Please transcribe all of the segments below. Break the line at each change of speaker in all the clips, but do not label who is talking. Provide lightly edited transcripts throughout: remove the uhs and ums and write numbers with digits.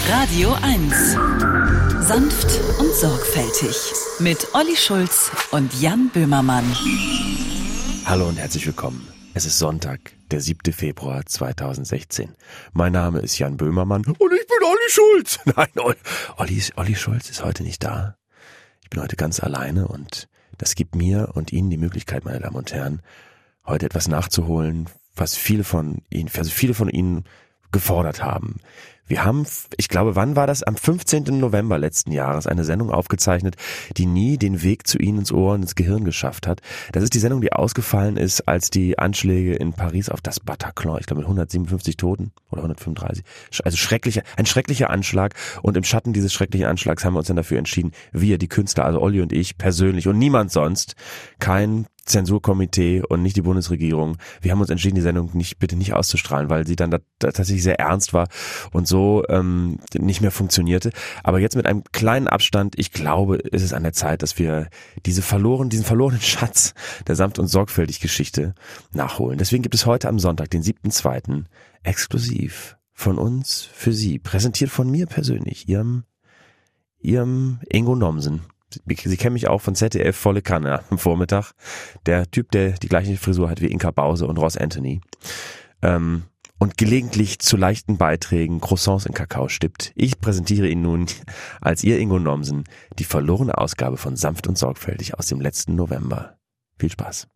Radio 1. Sanft und sorgfältig. Mit Olli Schulz und Jan Böhmermann.
Hallo und herzlich willkommen. Es ist Sonntag, der 7. Februar 2016. Mein Name ist Jan Böhmermann und ich bin Olli Schulz. Nein, Olli Schulz ist heute nicht da. Ich bin heute ganz alleine und das gibt mir und Ihnen die Möglichkeit, meine Damen und Herren, heute etwas nachzuholen, was viele von Ihnen gefordert haben. Wir haben, ich glaube, wann war das? Am 15. November letzten Jahres eine Sendung aufgezeichnet, die nie den Weg zu Ihnen ins Ohr und ins Gehirn geschafft hat. Das ist die Sendung, die ausgefallen ist, als die Anschläge in Paris auf das Bataclan, ich glaube mit 157 Toten oder 135, also ein schrecklicher Anschlag. Und im Schatten dieses schrecklichen Anschlags haben wir uns dann dafür entschieden, wir, die Künstler, also Olli und ich persönlich und niemand sonst, kein Zensurkomitee und nicht die Bundesregierung. Wir haben uns entschieden, die Sendung bitte nicht auszustrahlen, weil sie dann da tatsächlich sehr ernst war und so nicht mehr funktionierte. Aber jetzt mit einem kleinen Abstand, ich glaube, ist es an der Zeit, dass wir diesen verlorenen Schatz der Sanft- und Sorgfältig-Geschichte nachholen. Deswegen gibt es heute am Sonntag, den 7.2., exklusiv von uns für Sie, präsentiert von mir persönlich, Ihrem Ingo Nomsen. Sie kennen mich auch von ZDF, volle Kanne am Vormittag. Der Typ, der die gleiche Frisur hat wie Inka Bause und Ross Anthony. Und gelegentlich zu leichten Beiträgen Croissants in Kakao stippt. Ich präsentiere Ihnen nun als Ihr Ingo Nomsen die verlorene Ausgabe von Sanft und Sorgfältig aus dem letzten November. Viel Spaß.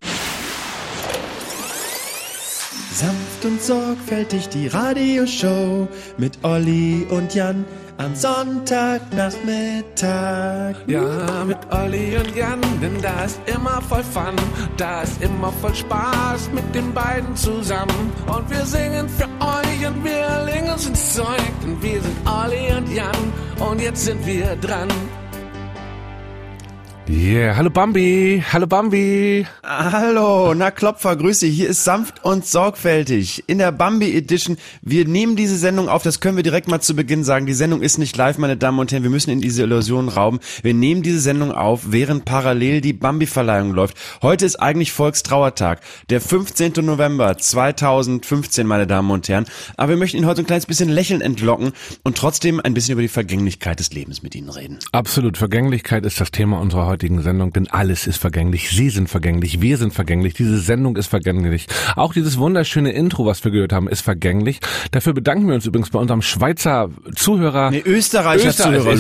Sanft und sorgfältig die Radioshow mit Olli und Jan am Sonntagnachmittag.
Ja, mit Olli und Jan, denn da ist immer voll Fun, da ist immer voll Spaß mit den beiden zusammen. Und wir singen für euch und wir legen uns ins Zeug, denn wir sind Olli und Jan und jetzt sind wir dran. Yeah, hallo Bambi, hallo Bambi.
Hallo, na Klopfer, grüß dich. Hier ist Sanft und Sorgfältig in der Bambi Edition. Wir nehmen diese Sendung auf, das können wir direkt mal zu Beginn sagen. Die Sendung ist nicht live, meine Damen und Herren, wir müssen in diese Illusion rauben. Wir nehmen diese Sendung auf, während parallel die Bambi-Verleihung läuft. Heute ist eigentlich Volkstrauertag, der 15. November 2015, meine Damen und Herren. Aber wir möchten Ihnen heute ein kleines bisschen Lächeln entlocken und trotzdem ein bisschen über die Vergänglichkeit des Lebens mit Ihnen reden.
Absolut, Vergänglichkeit ist das Thema unserer heutigen Sendung, denn alles ist vergänglich. Sie sind vergänglich, wir sind vergänglich, diese Sendung ist vergänglich. Auch dieses wunderschöne Intro, was wir gehört haben, ist vergänglich. Dafür bedanken wir uns übrigens bei unserem Schweizer Zuhörer.
Nee, Österreicher Zuhörer.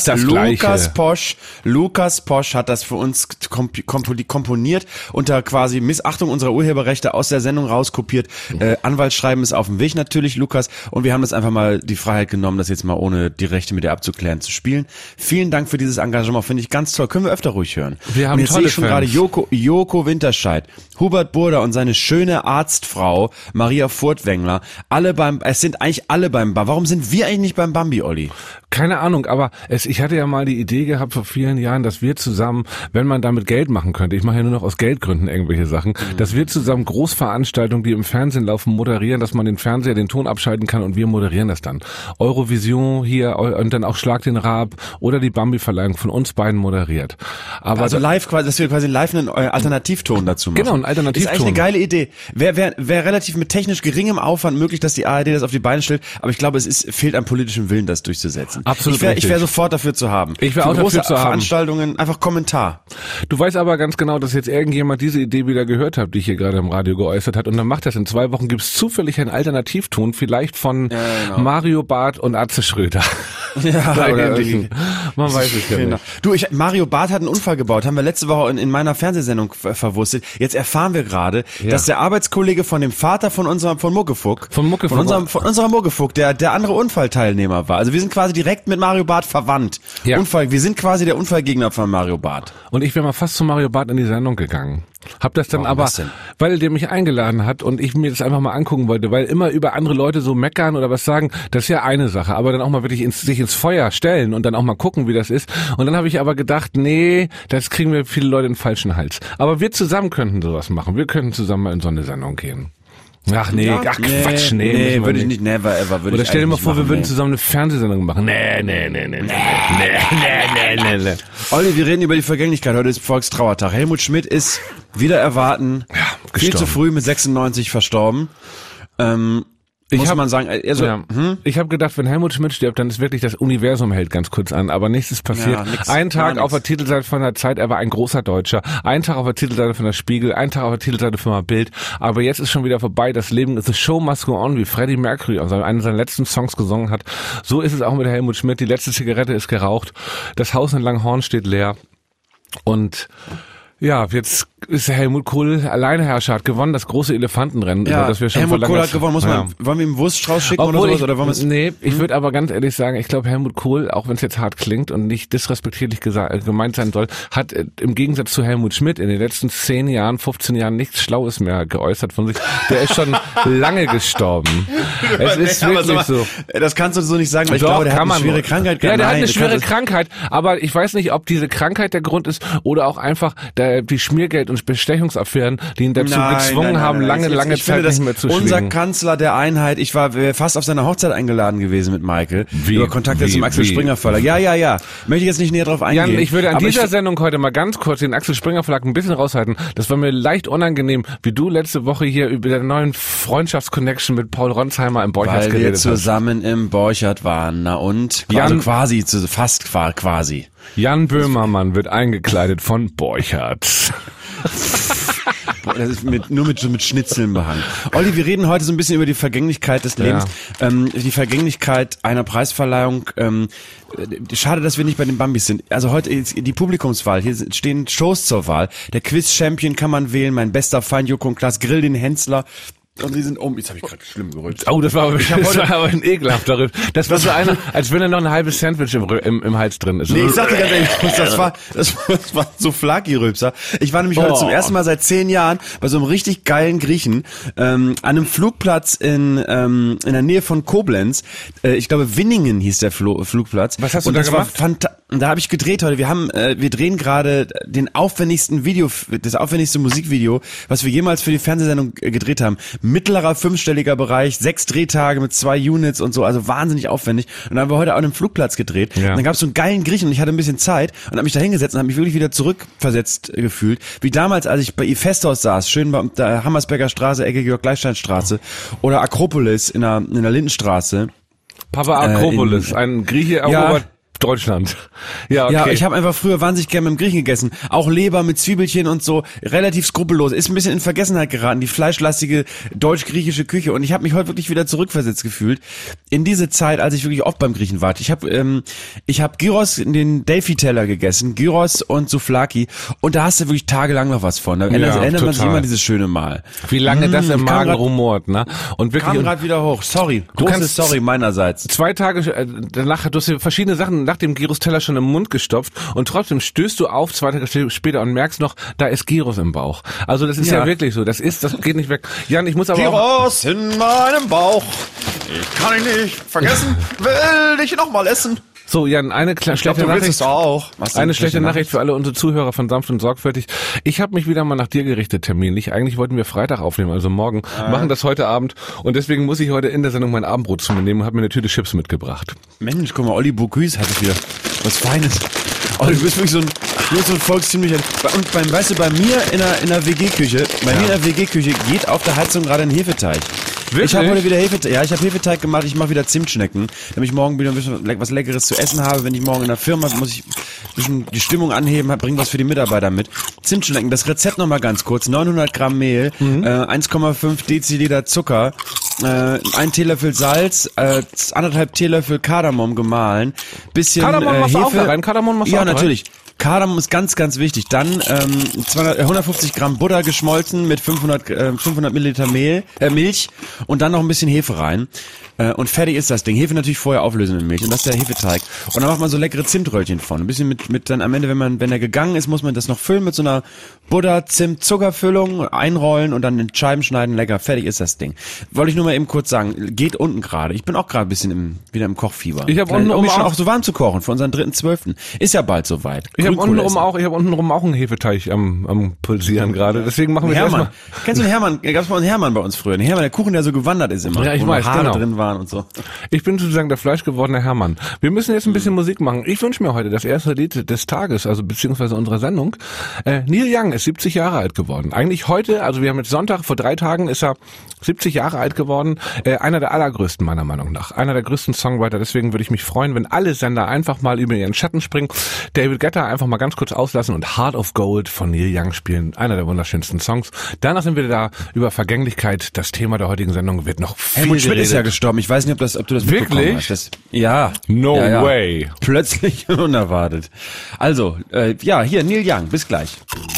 Lukas Posch hat das für uns komponiert, unter quasi Missachtung unserer Urheberrechte aus der Sendung rauskopiert. Anwaltsschreiben ist auf dem Weg natürlich, Lukas. Und wir haben das einfach mal die Freiheit genommen, das jetzt mal ohne die Rechte mit dir abzuklären zu spielen. Vielen Dank für dieses Engagement, finde ich ganz toll. Können wir öfter ruhig hören.
Wir haben
und jetzt
tolle
sehe ich schon
Fans.
gerade Joko Winterscheid, Hubert Burda und seine schöne Arztfrau Maria Furtwängler. Es sind eigentlich alle beim Bambi. Warum sind wir eigentlich nicht beim Bambi, Olli?
Keine Ahnung, aber ich hatte ja mal die Idee gehabt vor vielen Jahren, dass wir zusammen, wenn man damit Geld machen könnte, ich mache ja nur noch aus Geldgründen irgendwelche Sachen, dass wir zusammen Großveranstaltungen, die im Fernsehen laufen, moderieren, dass man den Fernseher, den Ton abschalten kann und wir moderieren das dann. Eurovision hier und dann auch Schlag den Raab oder die Bambi-Verleihung von uns beiden moderiert. Aber
also live quasi, dass wir quasi live einen Alternativton dazu machen.
Genau, ein Alternativton.
Ist eigentlich eine geile Idee. Wäre relativ mit technisch geringem Aufwand möglich, dass die ARD das auf die Beine stellt, aber ich glaube, fehlt am politischen Willen, das durchzusetzen.
Absolut.
Ich wäre sofort dafür zu haben.
Ich wäre auch dafür zu haben.
Veranstaltungen, einfach Kommentar.
Du weißt aber ganz genau, dass jetzt irgendjemand diese Idee wieder gehört hat, die ich hier gerade im Radio geäußert hat, und dann macht das in 2 Wochen, gibt's zufällig einen Alternativton, vielleicht von Mario Barth und Atze Schröder.
Ja, oder
man weiß es ja nicht.
Du, Mario Barth hat einen Unfall gebaut, haben wir letzte Woche in meiner Fernsehsendung verwurstet. Jetzt erfahren wir gerade, dass der Arbeitskollege von dem Vater von unserer Muckefuck, von unserer Muckefuck, der andere Unfallteilnehmer war. Also wir sind quasi direkt mit Mario Barth verwandt. Ja. Wir sind quasi der Unfallgegner von Mario Barth.
Und ich wäre mal fast zu Mario Barth in die Sendung gegangen. Hab das dann weil der mich eingeladen hat und ich mir das einfach mal angucken wollte, weil immer über andere Leute so meckern oder was sagen, das ist ja eine Sache, aber dann auch mal wirklich sich ins Feuer stellen und dann auch mal gucken, wie das ist. Und dann habe ich aber gedacht, nee, das kriegen wir viele Leute in den falschen Hals. Aber wir zusammen könnten sowas machen. Wir könnten zusammen mal in so eine Sendung gehen. Ach nee, Quatsch, nee,
würde ich nicht, never ever.
Oder stell dir mal vor, wir würden zusammen eine Fernsehsendung machen. Nee.
Olli, wir reden über die Vergänglichkeit. Heute ist Volkstrauertag. Helmut Schmidt ist wieder erwarten, viel zu früh mit 96 verstorben. muss man sagen. Also,
Ich habe gedacht, wenn Helmut Schmidt stirbt, dann ist wirklich das Universum hält ganz kurz an, aber nichts ist passiert.
Ja,
ein Tag auf der Titelseite von der Zeit, er war ein großer Deutscher. Ein Tag auf der Titelseite von der Spiegel, ein Tag auf der Titelseite von der Bild. Aber jetzt ist schon wieder vorbei. Das Leben ist the show must go on, wie Freddie Mercury auf einen seiner letzten Songs gesungen hat. So ist es auch mit Helmut Schmidt. Die letzte Zigarette ist geraucht. Das Haus in Langhorn steht leer. Und ja, jetzt ist Helmut Kohl Alleinherrscher, hat gewonnen, das große Elefantenrennen, über das wir schon
Helmut Kohl hat gewonnen, wollen wir ihm Wurststrauß schicken oder sowas? Oder wollen wir
ich würde aber ganz ehrlich sagen, ich glaube Helmut Kohl, auch wenn es jetzt hart klingt und nicht disrespektierlich gemeint sein soll, hat im Gegensatz zu Helmut Schmidt in den letzten 10 Jahren, 15 Jahren nichts Schlaues mehr geäußert von sich. Der ist schon lange gestorben. Es ist wirklich so.
Das kannst du so nicht sagen, weil ich glaube, der hat eine schwere Krankheit.
Ja, der hat eine schwere Krankheit, aber ich weiß nicht, ob diese Krankheit der Grund ist oder auch einfach die Schmiergeld- und Bestechungsaffären, die ihn dazu gezwungen haben, lange Zeit nicht mehr zu schwingen.
Unser Kanzler der Einheit, ich war fast auf seiner Hochzeit eingeladen gewesen mit Michael. Über Kontakte zum Axel Springer Verlag. Ja. Möchte ich jetzt nicht näher drauf eingehen.
Jan, ich würde an dieser Sendung heute mal ganz kurz den Axel Springer Verlag ein bisschen raushalten. Das war mir leicht unangenehm, wie du letzte Woche hier über der neuen Freundschaftsconnection mit Paul Ronsheimer im Borchardt geredet hast.
Weil wir zusammen im Borchardt waren. Na und?
Jan,
also fast quasi.
Jan Böhmermann wird eingekleidet von Borchardt.
Das ist nur mit Schnitzeln behangen. Olli, wir reden heute so ein bisschen über die Vergänglichkeit des Lebens. Ja. Die Vergänglichkeit einer Preisverleihung. Schade, dass wir nicht bei den Bambis sind. Also heute ist die Publikumswahl. Hier stehen Shows zur Wahl. Der Quiz-Champion kann man wählen. Mein bester Feind Joko und Klaas, Grill den Hänzler. Und sie sind jetzt habe ich gerade schlimm gerülpst.
Oh, das war aber ein ekelhafter Rülps. Das war so einer, als wenn da noch ein halbes Sandwich im Hals drin ist.
Nee, ich sag dir ganz ehrlich, das war so Flaki-Rülpser. Ich war nämlich heute zum ersten Mal seit 10 Jahren bei so einem richtig geilen Griechen, an einem Flugplatz in der Nähe von Koblenz. Ich glaube, Winningen hieß der Flugplatz.
Was hast du da gemacht?
Da habe ich gedreht heute. Wir drehen gerade das aufwendigste Musikvideo, was wir jemals für die Fernsehsendung gedreht haben. Mittlerer 5-stelliger Bereich, 6 Drehtage mit 2 Units und so, also wahnsinnig aufwendig. Und dann haben wir heute auf einem Flugplatz gedreht. Ja. Und dann gab es so einen geilen Griechen und ich hatte ein bisschen Zeit und habe mich da hingesetzt und habe mich wirklich wieder zurückversetzt gefühlt. Wie damals, als ich bei Ifestos saß, schön bei der Hammersberger Straße, Ecke Georg-Gleichstein-Straße oder Akropolis in der Lindenstraße.
Papa Akropolis, ein Grieche erobert Deutschland. Ja, okay.
Ja, ich habe einfach früher wahnsinnig gerne mit dem Griechen gegessen. Auch Leber mit Zwiebelchen und so. Relativ skrupellos. Ist ein bisschen in Vergessenheit geraten, die fleischlastige deutsch-griechische Küche. Und ich habe mich heute wirklich wieder zurückversetzt gefühlt in diese Zeit, als ich wirklich oft beim Griechen war. Ich hab Gyros in den Delphi-Teller gegessen, Gyros und Souvlaki. Und da hast du wirklich tagelang noch was von. Da erinnert man sich immer an dieses schöne Mal.
Wie lange das im Magen rumort, ne? Und wirklich.
Kam gerade wieder hoch. Sorry. Sorry meinerseits.
2 Tage danach, du hast dir verschiedene Sachen nach dem Gyros-Teller schon im Mund gestopft und trotzdem stößt du auf 2 Tage später und merkst noch, da ist Gyros im Bauch. Also das ist ja wirklich so. Das geht nicht weg. Jan, ich muss aber
Gyros in meinem Bauch. Ich kann ihn nicht vergessen. Will dich noch mal essen.
So, Jan, eine schlechte Nachricht. Eine schlechte Nachricht für alle unsere Zuhörer von Sanft und Sorgfältig. Ich habe mich wieder mal nach dir gerichtet, terminlich. Eigentlich wollten wir Freitag aufnehmen, also morgen. Machen das heute Abend. Und deswegen muss ich heute in der Sendung mein Abendbrot zu mir nehmen und habe mir eine Tüte Chips mitgebracht.
Mensch, guck mal, Olli Bocuse hatte wieder was Feines. Olli, du bist wirklich so ein volkstümlicher. Und bei mir in der WG-Küche, mir in der WG-Küche geht auf der Heizung gerade ein Hefeteig. Wirklich? Ich habe heute wieder Hefeteig gemacht. Ich mache wieder Zimtschnecken, damit ich morgen wieder ein bisschen was Leckeres zu essen habe. Wenn ich morgen in der Firma muss ich ein bisschen die Stimmung anheben, bringe was für die Mitarbeiter mit. Zimtschnecken, das Rezept nochmal ganz kurz. 900 Gramm Mehl, 1,5 Deziliter Zucker, 1 Teelöffel Salz, 1,5 Teelöffel Kardamom gemahlen, bisschen
Kardamom machst
Hefe.
Du auch rein? Kardamom machst du
ja,
auch
natürlich. Rein? Kardamom ist ganz, ganz wichtig. Dann 150 Gramm Butter geschmolzen mit 500 Milliliter Milch und dann noch ein bisschen Hefe rein. Und fertig ist das Ding. Hefe natürlich vorher auflösen in Milch und das ist der Hefeteig. Und dann macht man so leckere Zimtröllchen von. Ein bisschen mit dann am Ende, wenn er gegangen ist, muss man das noch füllen mit so einer Butter-Zimt-Zuckerfüllung, einrollen und dann in Scheiben schneiden. Lecker, fertig ist das Ding. Wollte ich nur mal eben kurz sagen. Geht unten gerade. Ich bin auch gerade ein bisschen wieder im Kochfieber.
Ich habe unten
um auch so warm zu kochen für unseren 3.12. Ist ja bald soweit.
Ich untenrum auch einen Hefeteig am pulsieren gerade. Deswegen machen wir
Hermann. Kennst du den Hermann? Gab's mal einen Hermann bei uns früher. Den Hermann, der Kuchen, der so gewandert ist immer.
Ja, ich weiß,
Haare
genau.
drin waren und so.
Ich bin sozusagen der fleischgewordene Hermann. Wir müssen jetzt ein bisschen Musik machen. Ich wünsche mir heute das erste Lied des Tages, also beziehungsweise unserer Sendung. Neil Young ist 70 Jahre alt geworden. Eigentlich heute, also wir haben jetzt Sonntag, vor 3 Tagen ist er 70 Jahre alt geworden. Einer der allergrößten meiner Meinung nach. Einer der größten Songwriter. Deswegen würde ich mich freuen, wenn alle Sender einfach mal über ihren Schatten springen. David Guetta einfach mal ganz kurz auslassen und Heart of Gold von Neil Young spielen. Einer der wunderschönsten Songs. Danach sind wir da über Vergänglichkeit. Das Thema der heutigen Sendung wird noch viel
Helmut Schmidt
geredet.
ist ja gestorben. Ich weiß nicht, ob du das mitbekommen hast. Ja.
No
ja.
way.
Plötzlich und unerwartet. Also, hier Neil Young. Bis gleich.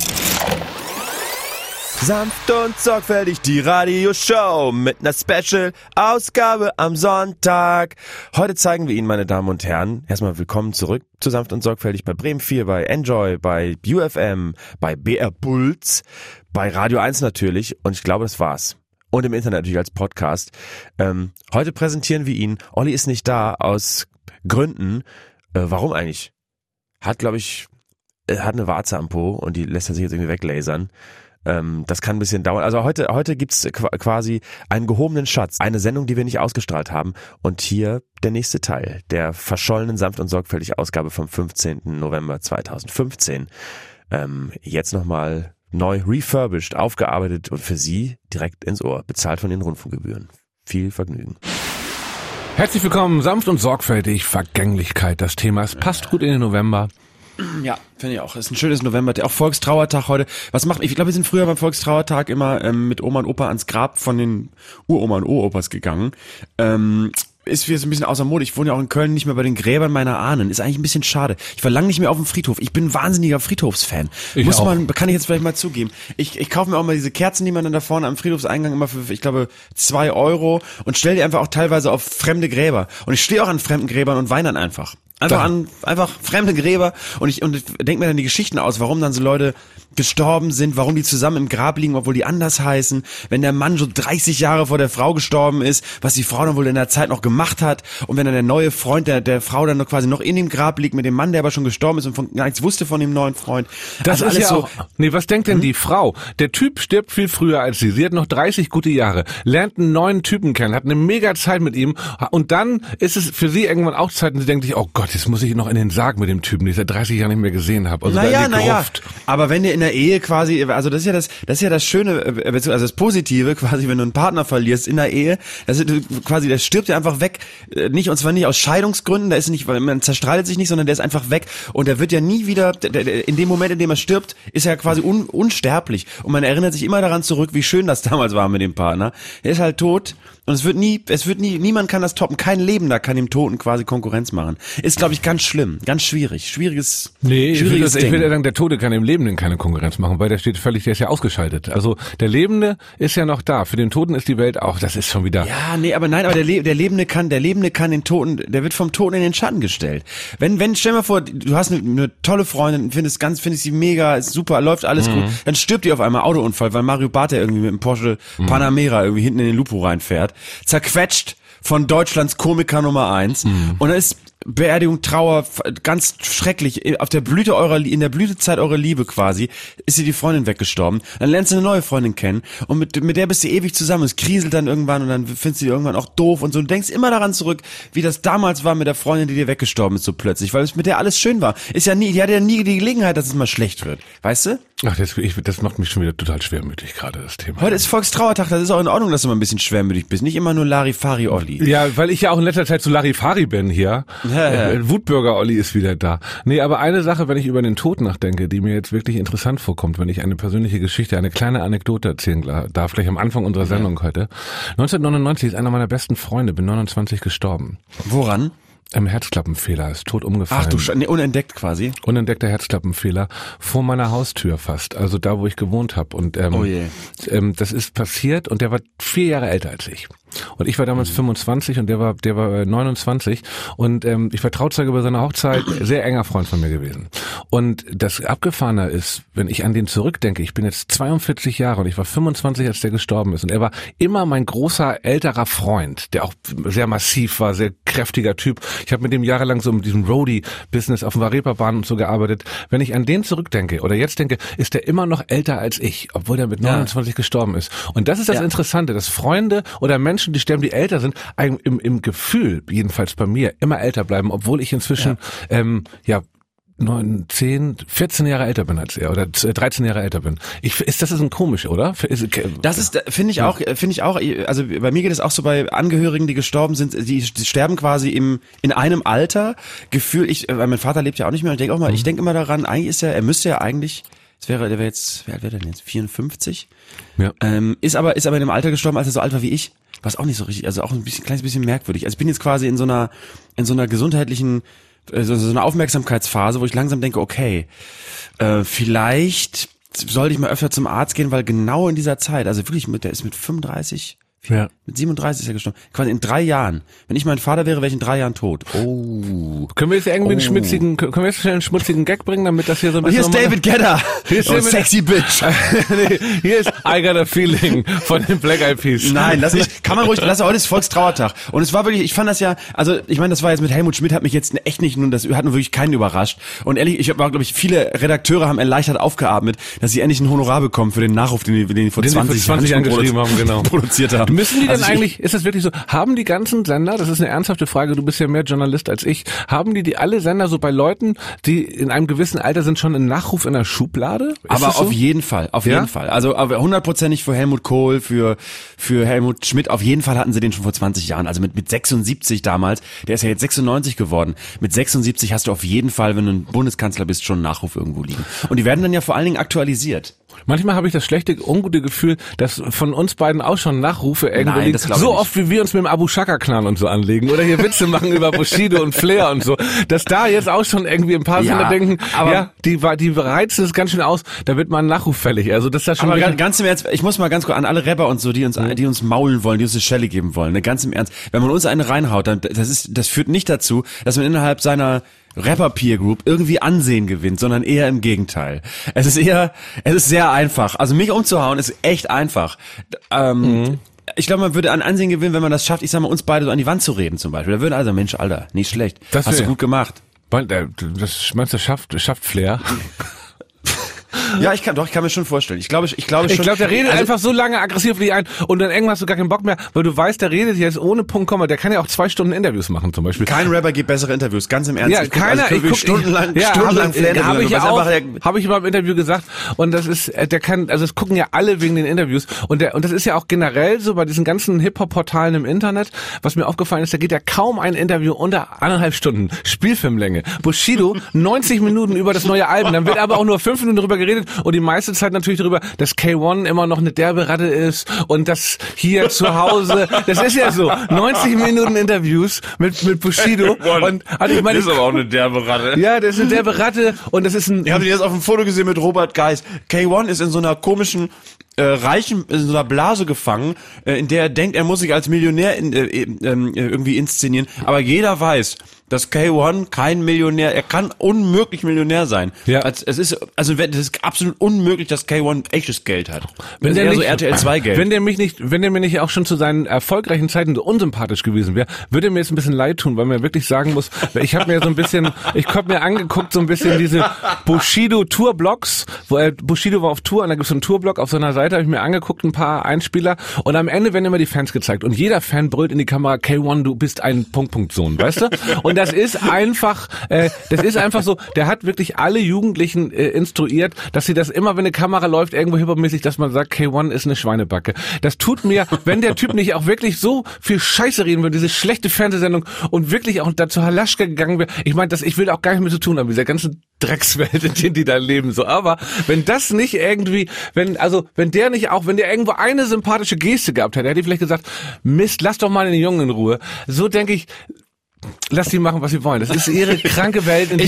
Sanft und sorgfältig die Radioshow mit einer Special-Ausgabe am Sonntag. Heute zeigen wir Ihnen, meine Damen und Herren, erstmal willkommen zurück zu Sanft und sorgfältig bei Bremen 4, bei Enjoy, bei UFM, bei BR Puls, bei Radio 1 natürlich und ich glaube, das war's. Und im Internet natürlich als Podcast. Heute präsentieren wir ihn. Olli ist nicht da aus Gründen. Warum eigentlich? Hat eine Warze am Po und die lässt er sich jetzt irgendwie weglasern. Das kann ein bisschen dauern. Also heute gibt's quasi einen gehobenen Schatz. Eine Sendung, die wir nicht ausgestrahlt haben. Und hier der nächste Teil der verschollenen Sanft und sorgfältig Ausgabe vom 15. November 2015. Jetzt nochmal neu refurbished, aufgearbeitet und für Sie direkt ins Ohr. Bezahlt von den Rundfunkgebühren. Viel Vergnügen.
Herzlich willkommen, sanft und sorgfältig, Vergänglichkeit, das Thema. Es passt gut in den November.
Ja, finde ich auch. Ist ein schönes November, auch Volkstrauertag heute. Ich glaube, wir sind früher beim Volkstrauertag immer mit Oma und Opa ans Grab von den Uroma und Uropas gegangen. Ist jetzt ein bisschen außer Mode. Ich wohne ja auch in Köln, nicht mehr bei den Gräbern meiner Ahnen. Ist eigentlich ein bisschen schade. Ich war lange nicht mehr auf dem Friedhof. Ich bin ein wahnsinniger Friedhofsfan. Kann ich jetzt vielleicht mal zugeben. Ich kaufe mir auch mal diese Kerzen, die man dann da vorne am Friedhofseingang immer für, ich glaube, 2 € und stelle die einfach auch teilweise auf fremde Gräber. Und ich stehe auch an fremden Gräbern und weine dann einfach. Einfach fremde Gräber und ich denke mir dann die Geschichten aus, warum dann so Leute gestorben sind, warum die zusammen im Grab liegen, obwohl die anders heißen, wenn der Mann so 30 Jahre vor der Frau gestorben ist, was die Frau dann wohl in der Zeit noch gemacht hat und wenn dann der neue Freund der Frau dann noch quasi noch in dem Grab liegt mit dem Mann, der aber schon gestorben ist und gar nichts wusste von dem neuen Freund.
Das also ist alles ja so. Was denkt denn die Frau? Der Typ stirbt viel früher als sie. Sie hat noch 30 gute Jahre, lernt einen neuen Typen kennen, hat eine mega Zeit mit ihm und dann ist es für sie irgendwann auch Zeit und sie denkt sich, oh Gott, jetzt muss ich noch in den Sarg mit dem Typen, den ich seit 30 Jahren nicht mehr gesehen habe. Also
naja, aber wenn ihr in der Ehe quasi, also das ist ja das Schöne, also das Positive quasi, wenn du einen Partner verlierst in der Ehe, das stirbt ja einfach weg, und zwar nicht aus Scheidungsgründen, da ist nicht, weil man zerstreitet sich nicht, sondern der ist einfach weg und der wird ja nie wieder, in dem Moment, in dem er stirbt, ist er quasi unsterblich und man erinnert sich immer daran zurück, wie schön das damals war mit dem Partner. Er ist halt tot und niemand kann das toppen, kein Lebender kann dem Toten quasi Konkurrenz machen. Ist, glaube ich, ganz schlimm, ganz schwierig, schwieriges Ding.
Ich will ja sagen, der Tote kann dem Lebenden keine Konkurrenz machen, weil der ist ja ausgeschaltet. Also der Lebende ist ja noch da, für den Toten ist die Welt auch, das ist schon wieder...
Ja, aber der Lebende kann den Toten, der wird vom Toten in den Schatten gestellt. Stell dir mal vor, du hast eine tolle Freundin, findest sie mega, ist super, läuft alles gut, dann stirbt die auf einmal Autounfall, weil Mario Barth irgendwie mit dem Porsche Panamera irgendwie hinten in den Lupo reinfährt, zerquetscht von Deutschlands Komiker Nummer 1 und dann ist Beerdigung, Trauer, ganz schrecklich. In der Blütezeit eurer Liebe quasi, ist dir die Freundin weggestorben. Dann lernst du eine neue Freundin kennen und mit der bist du ewig zusammen. Es kriselt dann irgendwann und dann findest du die irgendwann auch doof und so. Du denkst immer daran zurück, wie das damals war mit der Freundin, die dir weggestorben ist so plötzlich, weil es mit der alles schön war. Die hatte ja nie die Gelegenheit, dass es mal schlecht wird. Weißt du?
Ach, das macht mich schon wieder total schwermütig gerade, das Thema.
Heute ist Volkstrauertag, das ist auch in Ordnung, dass du mal ein bisschen schwermütig bist. Nicht immer nur Larifari Olli.
Ja, weil ich ja auch in letzter Zeit so Larifari bin hier. Ja. Wutbürger Olli ist wieder da. Nee, aber eine Sache, wenn ich über den Tod nachdenke, die mir jetzt wirklich interessant vorkommt, wenn ich eine persönliche Geschichte, eine kleine Anekdote erzählen darf, vielleicht am Anfang unserer Sendung heute. 1999 ist einer meiner besten Freunde, bin 29 gestorben.
Woran?
Herzklappenfehler, ist tot umgefallen.
Ach du unentdeckt quasi?
Unentdeckter Herzklappenfehler vor meiner Haustür fast, also da, wo ich gewohnt habe. Und das ist passiert und der war 4 Jahre älter als ich. Und ich war damals 25 und der war 29 und ich war Trauzeuge bei seiner Hochzeit, sehr enger Freund von mir gewesen. Und das Abgefahrene ist, wenn ich an den zurückdenke, ich bin jetzt 42 Jahre und ich war 25, als der gestorben ist und er war immer mein großer älterer Freund, der auch sehr massiv war, sehr kräftiger Typ. Ich habe mit dem jahrelang so in diesem Roadie-Business auf dem Reeperbahn und so gearbeitet. Wenn ich an den zurückdenke oder jetzt denke, ist der immer noch älter als ich, obwohl der mit 29 gestorben ist. Und das ist das Interessante, dass Freunde oder Menschen, die sterben, die älter sind, im Gefühl, jedenfalls bei mir, immer älter bleiben, obwohl ich inzwischen 9, 10, 14 Jahre älter bin als er oder 13 Jahre älter bin. Das ist ein komisch, oder?
Das ist, finde ich auch, also bei mir geht es auch so bei Angehörigen, die gestorben sind, die sterben quasi in einem Alter. Weil mein Vater lebt ja auch nicht mehr, und ich denke immer daran, eigentlich er müsste ja eigentlich, wie alt wäre der denn jetzt? 54?
Ja.
Ist aber in einem Alter gestorben, als er so alt war wie ich. Was auch nicht so richtig, also auch kleines bisschen merkwürdig. Also ich bin jetzt quasi in so einer gesundheitlichen, so einer Aufmerksamkeitsphase, wo ich langsam denke, okay, vielleicht sollte ich mal öfter zum Arzt gehen, weil genau in dieser Zeit, also wirklich der ist mit 35, mit 37 ist er gestorben, quasi in 3 Jahren. Wenn ich mein Vater wäre, wäre ich in 3 Jahren tot. Oh.
Können wir jetzt irgendwie einen schmutzigen Gag bringen, damit das hier so ein bisschen...
Hier ist David Guetta. Sexy Bitch.
Nee, hier ist I Got a Feeling von den Black Eyed Peas.
Nein, heute ist Volkstrauertag. Und es war wirklich, ich fand das ja, also ich meine, das war jetzt mit Helmut Schmidt, hat mich jetzt echt nicht, das hat nur wirklich keinen überrascht. Und ehrlich, glaube ich, viele Redakteure haben erleichtert aufgeatmet, dass sie endlich ein Honorar bekommen für den Nachruf, den die vor 20
Jahren geschrieben haben, genau.
Produziert haben.
Müssen die denn eigentlich, ist das wirklich so, haben die ganzen Sender, das ist eine ernsthafte Frage, du bist ja mehr Journalist als ich, haben die alle Sender so bei Leuten, die in einem gewissen Alter sind, schon einen Nachruf in der Schublade?
Aber auf jeden Fall, jeden Fall. Also 100%ig für Helmut Kohl, für Helmut Schmidt, auf jeden Fall hatten sie den schon vor 20 Jahren, also mit 76 damals, der ist ja jetzt 96 geworden, mit 76 hast du auf jeden Fall, wenn du ein Bundeskanzler bist, schon einen Nachruf irgendwo liegen. Und die werden dann ja vor allen Dingen aktualisiert.
Manchmal habe ich das schlechte, ungute Gefühl, dass von uns beiden auch schon Nachrufe irgendwo liegen. So oft, wie wir uns mit dem Abu Shaka-Clan und so anlegen oder hier Witze machen über Bushido und Flair und so, dass da jetzt auch schon irgendwie ein paar Sender denken, die reizen es ganz schön aus, da wird mal ein Nachruf fällig. Also das ist ja schon.
Aber ganz im Ernst, ich muss mal ganz kurz an alle Rapper und so, die uns maulen wollen, die uns eine Schelle geben wollen, ne, ganz im Ernst. Wenn man uns eine reinhaut, dann das führt nicht dazu, dass man innerhalb seiner Rapper-Peer Group irgendwie Ansehen gewinnt, sondern eher im Gegenteil. Es ist sehr einfach. Also mich umzuhauen ist echt einfach. Ich glaube, man würde an Ansehen gewinnen, wenn man das schafft, ich sag mal, uns beide so an die Wand zu reden zum Beispiel. Da würden also, Mensch, Alter, nicht schlecht. Hast du gut gemacht.
Meinst du, schafft Flair?
Ja, ich kann mir schon vorstellen. Ich glaube,
der redet einfach so lange aggressiv wie ein und dann irgendwann hast du gar keinen Bock mehr, weil du weißt, der redet jetzt ohne Punkt, Komma, der kann ja auch 2 Stunden Interviews machen zum Beispiel.
Kein Rapper gibt bessere Interviews, ganz im Ernst.
Ja, stundenlang habe ich immer im Interview gesagt und das ist, es gucken ja alle wegen den Interviews und das ist ja auch generell so bei diesen ganzen Hip-Hop-Portalen im Internet, was mir aufgefallen ist, da geht ja kaum ein Interview unter 1,5 Stunden, Spielfilmlänge. Bushido 90 Minuten über das neue Album, dann wird aber auch nur 5 Minuten drüber geredet und die meiste Zeit natürlich darüber, dass K1 immer noch eine derbe Ratte ist und dass hier zu Hause, das ist ja so, 90 Minuten Interviews mit Bushido und also ich meine,
das ist aber auch eine derbe Ratte.
Ja, das ist eine derbe Ratte und das ist ein...
Ich habe den jetzt auf dem Foto gesehen mit Robert Geis. K1 ist in so einer komischen in so einer Blase gefangen, in der er denkt, er muss sich als Millionär irgendwie inszenieren, aber jeder weiß, dass K1 kein Millionär, er kann unmöglich Millionär sein. Ja. Das ist absolut unmöglich, dass K1 echtes Geld hat.
Wenn der
so RTL 2 Geld.
Wenn der mir nicht auch schon zu seinen erfolgreichen Zeiten so unsympathisch gewesen wäre, würde mir jetzt ein bisschen leid tun, weil man wirklich sagen muss, ich habe mir angeguckt so ein bisschen diese Bushido Tourblogs, Bushido war auf Tour und da gibt es so einen Tourblock auf so einer Seite, habe ich mir angeguckt, ein paar Einspieler und am Ende werden immer die Fans gezeigt und jeder Fan brüllt in die Kamera, K1, du bist ein Sohn, weißt du? Und das ist einfach so, der hat wirklich alle Jugendlichen instruiert, dass sie das immer, wenn eine Kamera läuft, irgendwo hip-hop-mäßig, dass man sagt, K1 ist eine Schweinebacke. Das tut mir, wenn der Typ nicht auch wirklich so viel Scheiße reden würde, diese schlechte Fernsehsendung und wirklich auch dazu Halaschka gegangen wäre, ich meine, ich will auch gar nicht mehr zu tun haben, mit dieser ganzen Dreckswelt, in denen die da leben, so. Aber wenn das nicht irgendwie, wenn der irgendwo eine sympathische Geste gehabt hätte, hätte ich vielleicht gesagt, Mist, lass doch mal den Jungen in Ruhe. So denke ich, lass die machen, was sie wollen. Das ist ihre kranke Welt. Und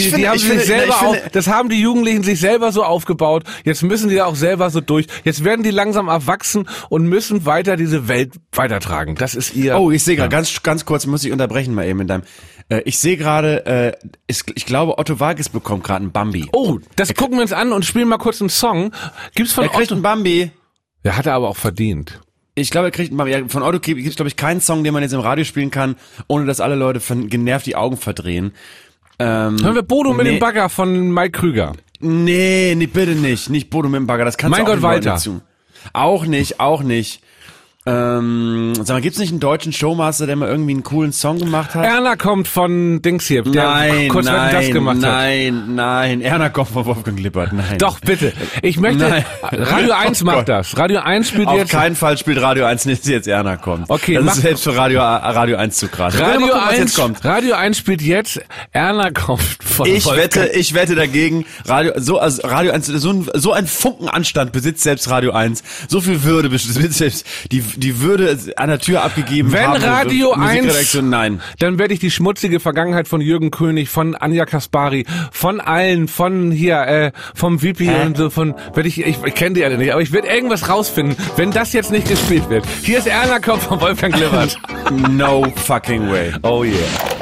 das haben die Jugendlichen sich selber so aufgebaut. Jetzt müssen die da auch selber so durch. Jetzt werden die langsam erwachsen und müssen weiter diese Welt weitertragen. Das ist ihr...
Oh, ich sehe gerade, ganz kurz, muss ich unterbrechen mal eben in deinem... Ich sehe gerade, ich glaube, Otto Walkes bekommt gerade einen Bambi.
Oh, das gucken wir uns an und spielen mal kurz einen Song. Gibt's von
Otto einen Bambi?
Der hat er aber auch verdient.
Ich glaube, von Otto gibt es, glaube ich, keinen Song, den man jetzt im Radio spielen kann, ohne dass alle Leute genervt die Augen verdrehen.
Hören wir Bodo mit dem Bagger von Mike Krüger.
Nee, bitte nicht. Nicht Bodo mit dem Bagger, das kannst du auch nicht.
Mein Gott, Walter.
Auch nicht. Sag mal, gibt's nicht einen deutschen Showmaster, der mal irgendwie einen coolen Song gemacht hat?
Erna kommt von Dings hier, der kurz das gemacht hat.
Nein, Erna kommt von Wolfgang Lippert, nein.
Doch, bitte. Ich möchte, Radio 1 macht das. Radio 1 spielt
Auf
jetzt.
Auf keinen Fall spielt Radio 1 nicht, jetzt Erna kommt.
Okay.
Das ist selbst für Radio 1 zu krass.
Radio 1 spielt jetzt, Erna kommt von Wolfgang.
Ich wette dagegen, Radio 1, so ein Funkenanstand besitzt selbst Radio 1. So viel Würde besitzt selbst, die Würde an der Tür abgegeben
wenn
haben.
Wenn Radio 1,
nein.
Dann werde ich die schmutzige Vergangenheit von Jürgen König, von Anja Kaspari, von allen, von hier, vom Vipi und so, ich kenne die alle nicht, aber ich werde irgendwas rausfinden, wenn das jetzt nicht gespielt wird. Hier ist Erna Kopf von Wolfgang Lippert.
No fucking way.
Oh yeah.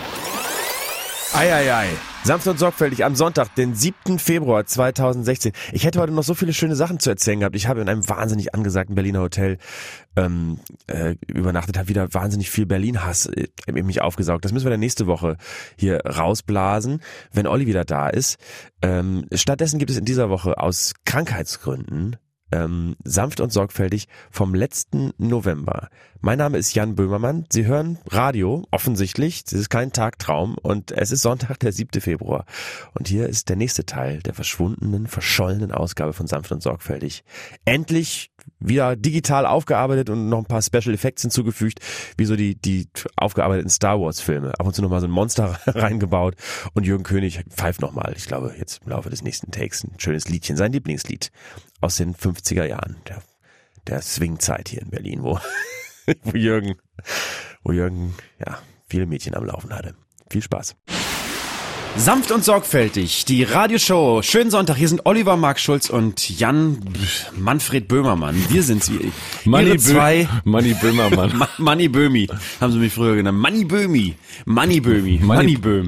Ei. Sanft und sorgfältig am Sonntag, den 7. Februar 2016. Ich hätte heute noch so viele schöne Sachen zu erzählen gehabt. Ich habe in einem wahnsinnig angesagten Berliner Hotel übernachtet, habe wieder wahnsinnig viel Berlin-Hass in mich aufgesaugt. Das müssen wir dann nächste Woche hier rausblasen, wenn Olli wieder da ist. Stattdessen gibt es in dieser Woche aus Krankheitsgründen sanft und sorgfältig vom letzten November. Mein Name ist Jan Böhmermann. Sie hören Radio, offensichtlich. Es ist kein Tagtraum und es ist Sonntag, der 7. Februar. Und hier ist der nächste Teil der verschollenen Ausgabe von sanft und sorgfältig. Endlich wieder digital aufgearbeitet und noch ein paar Special Effects hinzugefügt, wie so die aufgearbeiteten Star Wars Filme. Ab und zu nochmal so ein Monster reingebaut und Jürgen König pfeift nochmal, ich glaube jetzt im Laufe des nächsten Takes, ein schönes Liedchen, sein Lieblingslied aus den 50er Jahren, der Swing-Zeit hier in Berlin, wo Jürgen ja viele Mädchen am Laufen hatte. Viel Spaß.
Sanft und sorgfältig, die Radioshow. Schönen Sonntag, hier sind Oliver Mark Schulz und Jan Manfred Böhmermann. Wir sind sie.
Manni Böhmermann.
Manni Böhmi, haben sie mich früher genannt. Manni Böhmi. Manni Böhm.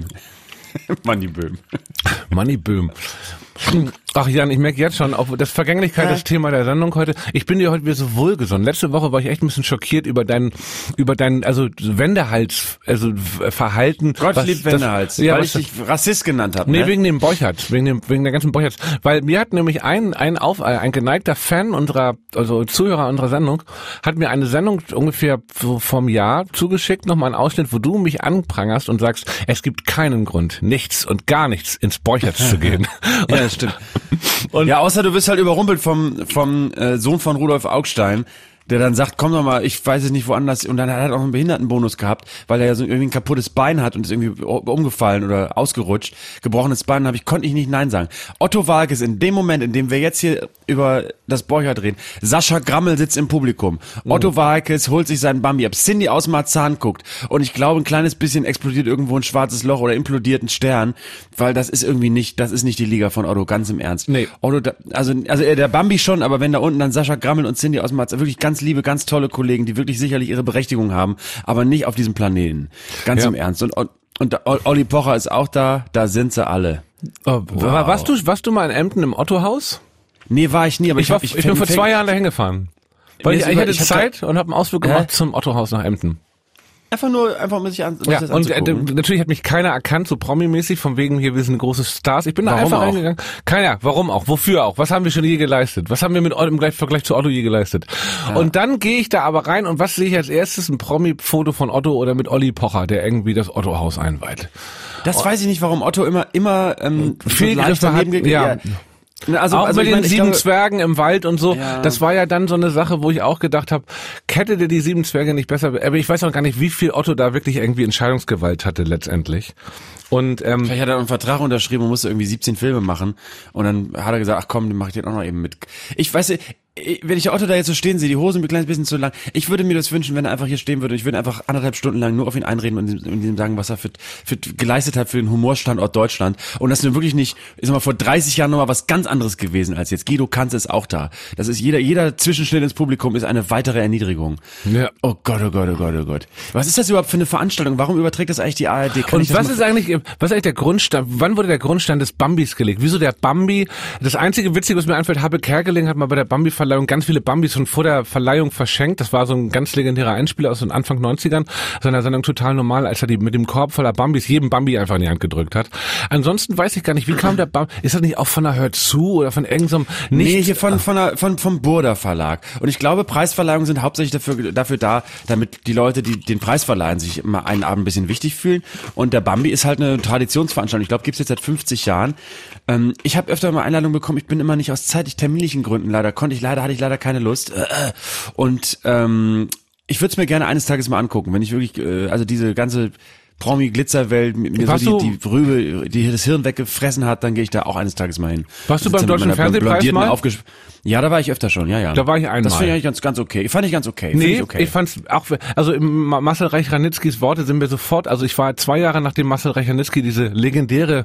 Ach Jan, ich merke jetzt schon, auch das Vergänglichkeit, das Thema der Sendung heute. Ich bin dir heute wieder so wohlgesonnen. Letzte Woche war ich echt ein bisschen schockiert über dein, also Wendehals, also Verhalten.
Gottlieb Wendehals,
ja,
weil ich dich Rassist genannt habe.
Nee,
ne?
wegen dem Borchardt, wegen der ganzen Borchardt. Weil mir hat nämlich ein geneigter Fan also Zuhörer unserer Sendung, hat mir eine Sendung ungefähr so vom Jahr zugeschickt, nochmal einen Ausschnitt, wo du mich anprangerst und sagst, es gibt keinen Grund, nichts und gar nichts ins Borchardt zu gehen.
Ja, das stimmt. Und ja, außer du wirst halt überrumpelt vom Sohn von Rudolf Augstein, der dann sagt, komm doch mal, ich weiß es nicht woanders, und dann hat er auch einen Behindertenbonus gehabt, weil er ja so irgendwie ein kaputtes Bein hat und ist irgendwie umgefallen oder ausgerutscht, gebrochenes Bein, konnte ich nicht Nein sagen. Otto Waalkes, in dem Moment, in dem wir jetzt hier über das Borchardt reden, Sascha Grammel sitzt im Publikum, Otto Waalkes holt sich seinen Bambi ab, Cindy aus Marzahn guckt und ich glaube, ein kleines bisschen explodiert irgendwo ein schwarzes Loch oder implodiert ein Stern, weil das ist nicht die Liga von Otto, ganz im Ernst.
Nee.
Otto, also der Bambi schon, aber wenn da unten dann Sascha Grammel und Cindy aus Marzahn, wirklich ganz liebe, ganz tolle Kollegen, die wirklich sicherlich ihre Berechtigung haben, aber nicht auf diesem Planeten. Ganz im Ernst. Und Olli Pocher ist auch da sind sie alle.
Oh, wow. Warst du mal in Emden im Otto-Haus?
Nee, war ich nie, aber ich
bin vor 2 Jahren dahin gefahren. Weil ich hatte Zeit und habe einen Ausflug gemacht zum Otto-Haus nach Emden.
Einfach um sich das
und natürlich hat mich keiner erkannt, so promi-mäßig, von wegen hier, wir sind große Stars. Ich bin da einfach reingegangen. Keiner, warum auch, wofür auch, was haben wir schon je geleistet? Was haben wir im Vergleich zu Otto je geleistet? Ja. Und dann gehe ich da aber rein und was sehe ich als erstes? Ein Promi-Foto von Otto oder mit Olli Pocher, der irgendwie das Otto-Haus einweiht.
Das weiß ich nicht, warum Otto immer
viel so hat, ja. Also mit den 7 Zwergen im Wald und so, das war ja dann so eine Sache, wo ich auch gedacht habe, hätte der die 7 Zwerge nicht besser, aber ich weiß auch gar nicht, wie viel Otto da wirklich irgendwie Entscheidungsgewalt hatte letztendlich. Und
vielleicht hat er einen Vertrag unterschrieben und musste irgendwie 17 Filme machen und dann hat er gesagt, ach komm, den mach ich den auch noch eben mit. Ich weiß nicht, wenn ich Otto da jetzt so stehen sehe, die Hosen ein kleines bisschen zu lang, ich würde mir das wünschen, wenn er einfach hier stehen würde, ich würde einfach 1,5 Stunden lang nur auf ihn einreden und ihm sagen, was er für geleistet hat für den Humorstandort Deutschland, und das ist wirklich nicht, ich sag mal, vor 30 Jahren nochmal was ganz anderes gewesen als jetzt. Guido Kanz ist auch da. Das ist jeder Zwischenschnitt ins Publikum ist eine weitere Erniedrigung.
Ja.
Oh Gott, oh Gott, oh Gott, oh Gott. Was ist das überhaupt für eine Veranstaltung? Warum überträgt das eigentlich die ARD?
Und was ist eigentlich der Grundstein, wann wurde der Grundstein des Bambis gelegt? Wieso der Bambi? Das einzige Witzige, was mir einfällt, Habe Kerkeling hat mal bei der Bambi-Verleihung Bambi-Verleihung ganz viele Bambis schon vor der Verleihung verschenkt. Das war so ein ganz legendärer Einspieler aus den Anfang 90ern, seiner Sendung Total Normal, als er die mit dem Korb voller Bambis jedem Bambi einfach in die Hand gedrückt hat. Ansonsten weiß ich gar nicht, wie kam der Bambi, ist das nicht auch von der Hör zu oder von irgendeinem
Nee, hier vom Burda Verlag. Und ich glaube, Preisverleihungen sind hauptsächlich dafür da, damit die Leute, die den Preis verleihen, sich immer einen Abend ein bisschen wichtig fühlen. Und der Bambi ist halt eine Traditionsveranstaltung. Ich glaube, gibt's jetzt seit 50 Jahren. Ich habe öfter mal Einladungen bekommen. Ich bin immer nicht aus zeitlich terminlichen Gründen hatte ich leider keine Lust. Und ich würde es mir gerne eines Tages mal angucken, wenn ich wirklich, also diese ganze Promi-Glitzerwelt mir so die Rübe, die das Hirn weggefressen hat, dann gehe ich da auch eines Tages mal hin.
Warst du beim Deutschen Fernsehpreis mal?
Ja, da war ich öfter schon, ja.
Da war ich einmal.
Das finde ich eigentlich ganz okay. Fand ich ganz okay.
Nee, ich fand's auch, also Marcel Reich-Ranitzkys Worte sind mir sofort, also ich war 2 Jahre nachdem Marcel Reich-Ranitzky diese legendäre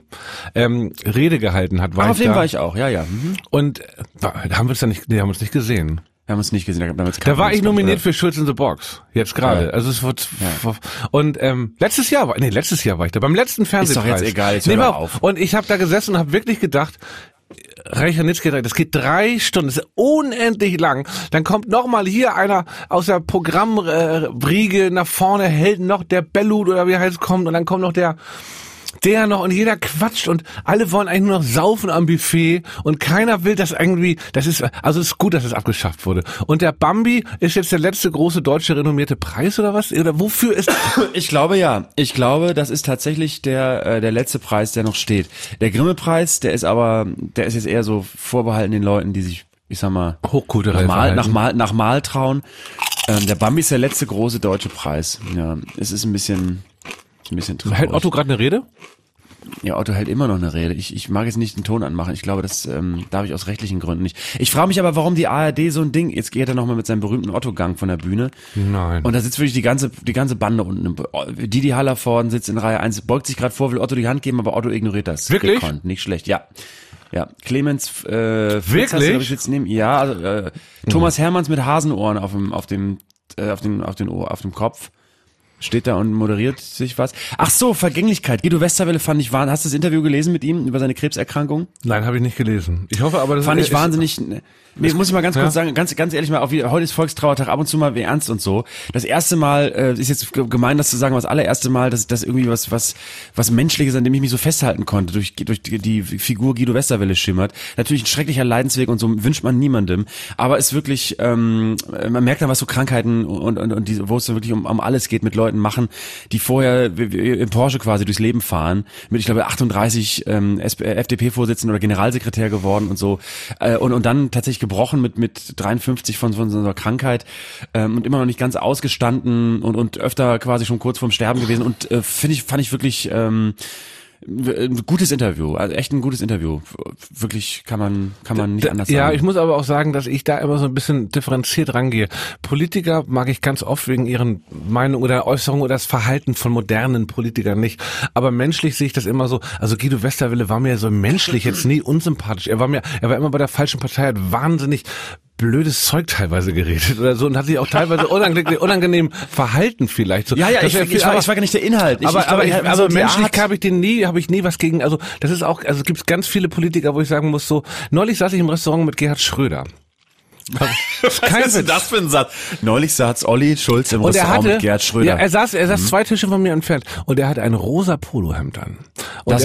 Rede gehalten hat,
auf dem war ich auch, ja. Mhm.
Und haben wir uns nicht gesehen.
Wir haben uns nicht gesehen.
Da war ich nominiert für Schulz in the Box. Jetzt gerade. Ja. Also es wird und letztes Jahr war ich da beim letzten Fernsehpreis.
Ist doch jetzt egal. Hör doch auf.
Und ich habe da gesessen und habe wirklich gedacht, Reich-Ranitzky, das geht 3 Stunden, das ist unendlich lang. Dann kommt nochmal hier einer aus der Programmriege nach vorne, hält noch der Bellut oder wie er heißt kommt und dann kommt noch der noch und jeder quatscht und alle wollen eigentlich nur noch saufen am Buffet und keiner will das irgendwie, es ist gut, dass es abgeschafft wurde. Und der Bambi ist jetzt der letzte große deutsche renommierte Preis oder was? Oder wofür ist
Ich glaube, ja. Ich glaube, das ist tatsächlich der letzte Preis, der noch steht. Der Grimme-Preis, der ist jetzt eher so vorbehalten den Leuten, die sich, ich sag mal,
hochkulturell
nach Mal trauen. Der Bambi ist der letzte große deutsche Preis. Ja, es ist ein bisschen traurig.
Hält Otto gerade eine Rede?
Ja, Otto hält immer noch eine Rede. Ich mag jetzt nicht den Ton anmachen. Ich glaube, das darf ich aus rechtlichen Gründen nicht. Ich frage mich aber, warum die ARD so ein Ding, jetzt geht er nochmal mit seinem berühmten Otto-Gang von der Bühne.
Nein.
Und da sitzt wirklich die ganze Bande unten. Didi Hallervorden sitzt in Reihe 1, beugt sich gerade vor, will Otto die Hand geben, aber Otto ignoriert das.
Wirklich?
Gekonnt, nicht schlecht, ja. Ja, Clemens
wirklich?
Jetzt neben, ja, also, Thomas Hermanns mit Hasenohren auf dem Kopf. Steht da und moderiert sich was. Ach so, Vergänglichkeit. Guido Westerwelle fand ich wahnsinnig. Hast du das Interview gelesen mit ihm über seine Krebserkrankung?
Nein, habe ich nicht gelesen. Ich hoffe aber, das
fand ich wahnsinnig. Nee, muss ich mal ganz kurz sagen, ganz ehrlich mal, heute ist Volkstrauertag, ab und zu mal wie ernst und so. Das erste Mal, ist jetzt gemein, das zu sagen, aber das allererste Mal, dass das irgendwie was Menschliches, an dem ich mich so festhalten konnte, durch die Figur Guido Westerwelle schimmert. Natürlich ein schrecklicher Leidensweg und so wünscht man niemandem. Aber es ist wirklich, man merkt dann, was so Krankheiten und die, wo es so wirklich um alles geht, mit Leuten machen, die vorher im Porsche quasi durchs Leben fahren, mit, ich glaube, 38 FDP-Vorsitzenden oder Generalsekretär geworden und so, und dann tatsächlich gebrochen mit 53 von so einer Krankheit, und immer noch nicht ganz ausgestanden und öfter quasi schon kurz vorm Sterben gewesen und fand ich wirklich ein gutes Interview, also echt ein gutes Interview. Wirklich kann man nicht anders sagen.
Ja, ich muss aber auch sagen, dass ich da immer so ein bisschen differenziert rangehe. Politiker mag ich ganz oft wegen ihren Meinungen oder Äußerungen oder das Verhalten von modernen Politikern nicht. Aber menschlich sehe ich das immer so, also Guido Westerwelle war mir so menschlich jetzt nie unsympathisch. Er war immer bei der falschen Partei, hat wahnsinnig blödes Zeug teilweise geredet oder so und hat sich auch teilweise unangenehm verhalten vielleicht so.
Ja, ich war gar nicht der Inhalt.
Aber menschlich habe ich nie was gegen, also das ist auch, also es gibt ganz viele Politiker, wo ich sagen muss so, neulich saß ich im Restaurant mit Gerhard Schröder.
Was ist denn das für ein Satz? Neulich saß Olli Schulz im Restaurant mit Gerhard Schröder.
Ja, er saß 2 Tische von mir entfernt und er hatte ein rosa Polohemd an. Und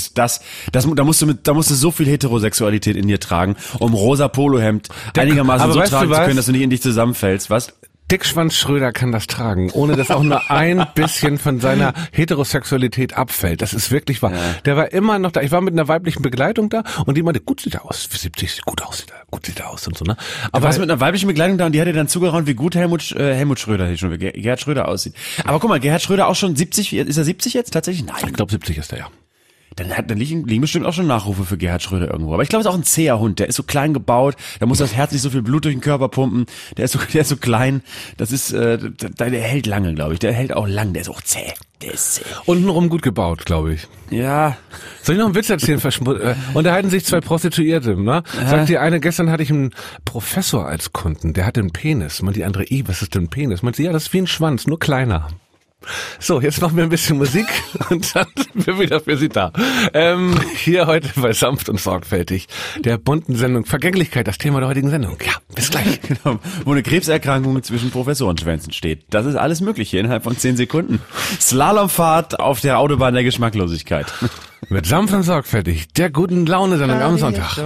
da musst du so viel Heterosexualität in dir tragen, um rosa Polohemd einigermaßen so tragen zu können, dass du nicht in dich zusammenfällst, was?
Dickschwanz Schröder kann das tragen, ohne dass auch nur ein bisschen von seiner Heterosexualität abfällt. Das ist wirklich wahr. Ja. Der war immer noch da. Ich war mit einer weiblichen Begleitung da und die meinte, gut sieht er aus. Für 70 sieht er aus und so, ne?
Aber du warst mit einer weiblichen Begleitung da und die hat dir dann zugeraunt, wie gut Helmut Schröder hier schon, wie Gerhard Schröder aussieht. Aber guck mal, Gerhard Schröder auch schon 70, ist er 70 jetzt tatsächlich? Nein.
Ich glaube 70 ist er, ja.
Dann liegen bestimmt auch schon Nachrufe für Gerhard Schröder irgendwo. Aber ich glaube, es ist auch ein zäher Hund. Der ist so klein gebaut. Da muss das Herz nicht so viel Blut durch den Körper pumpen. Der ist so klein. Das ist, der hält lange, glaube ich. Der hält auch lang. Der ist auch zäh. Der ist zäh.
Untenrum gut gebaut, glaube ich.
Ja.
Soll ich noch einen Witz erzählen? Unterhalten sich 2 Prostituierte, ne? Sagt die eine, gestern hatte ich einen Professor als Kunden. Der hatte einen Penis. Meint die andere, was ist denn ein Penis? Meint sie, ja, das ist wie ein Schwanz, nur kleiner. So, jetzt machen wir ein bisschen Musik und dann sind wir wieder für Sie da. Hier heute bei Sanft und Sorgfältig, der bunten Sendung Vergänglichkeit, das Thema der heutigen Sendung. Ja, bis gleich.
Genau, wo eine Krebserkrankung zwischen Professorenschwänzen steht. Das ist alles möglich hier innerhalb von 10 Sekunden. Slalomfahrt auf der Autobahn der Geschmacklosigkeit.
Mit Sanft und Sorgfältig, der guten Laune-Sendung am Sonntag.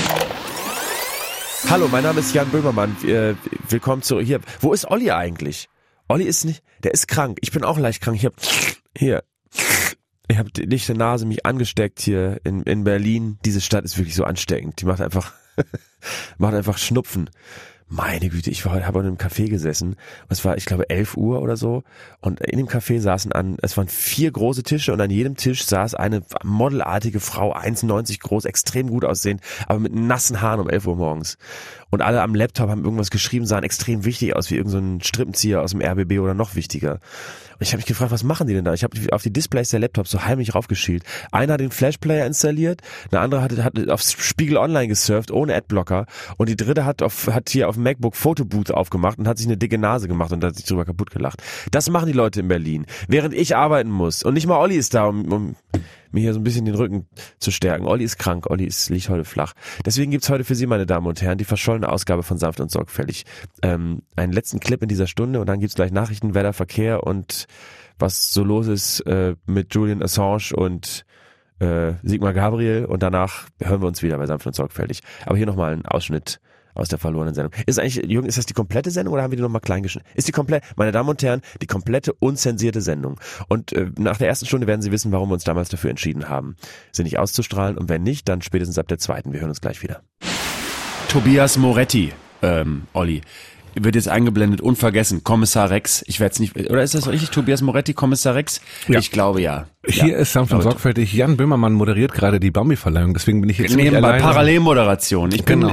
Hallo, mein Name ist Jan Böhmermann. Willkommen zurück. Hier, wo ist Olli eigentlich? Olli ist nicht, der ist krank. Ich bin auch leicht krank. Ich habe nicht die Nase mich angesteckt hier in Berlin. Diese Stadt ist wirklich so ansteckend. Die macht einfach Schnupfen. Meine Güte, ich habe in einem Café gesessen. Es war, ich glaube, 11 Uhr oder so. Und in dem Café es waren 4 große Tische und an jedem Tisch saß eine modelartige Frau, 1,90 groß, extrem gut aussehend, aber mit nassen Haaren um 11 Uhr morgens. Und alle am Laptop haben irgendwas geschrieben, sahen extrem wichtig aus, wie irgend so ein Strippenzieher aus dem RBB oder noch wichtiger. Und ich habe mich gefragt, was machen die denn da? Ich habe auf die Displays der Laptops so heimlich raufgeschielt. Einer hat den Flashplayer installiert, eine andere hat auf Spiegel Online gesurft, ohne Adblocker. Und die dritte hat hier auf dem MacBook Photobooth aufgemacht und hat sich eine dicke Nase gemacht und hat sich drüber kaputt gelacht. Das machen die Leute in Berlin, während ich arbeiten muss. Und nicht mal Olli ist da, um mir hier so ein bisschen den Rücken zu stärken. Olli ist krank, liegt heute flach. Deswegen gibt's heute für Sie, meine Damen und Herren, die verschollene Ausgabe von Sanft und Sorgfältig. Einen letzten Clip in dieser Stunde und dann gibt's gleich Nachrichten, Wetter, Verkehr und was so los ist mit Julian Assange und Sigmar Gabriel. Und danach hören wir uns wieder bei Sanft und Sorgfältig. Aber hier nochmal ein Ausschnitt aus der verlorenen Sendung. Jürgen, ist das die komplette Sendung oder haben wir die nochmal klein geschnitten? Ist die komplett, meine Damen und Herren, die komplette unzensierte Sendung. Und nach der ersten Stunde werden Sie wissen, warum wir uns damals dafür entschieden haben, sie nicht auszustrahlen. Und wenn nicht, dann spätestens ab der zweiten. Wir hören uns gleich wieder.
Tobias Moretti, Olli, wird jetzt eingeblendet, unvergessen, Kommissar Rex. Ich werde es nicht, oder ist das richtig, Tobias Moretti, Kommissar Rex?
Ja.
Ich glaube ja.
Hier ist Sanft und Sorgfältig. Jan Böhmermann moderiert gerade die Bambi-Verleihung, deswegen bin ich jetzt
nebenbei Parallelmoderation. Ich bin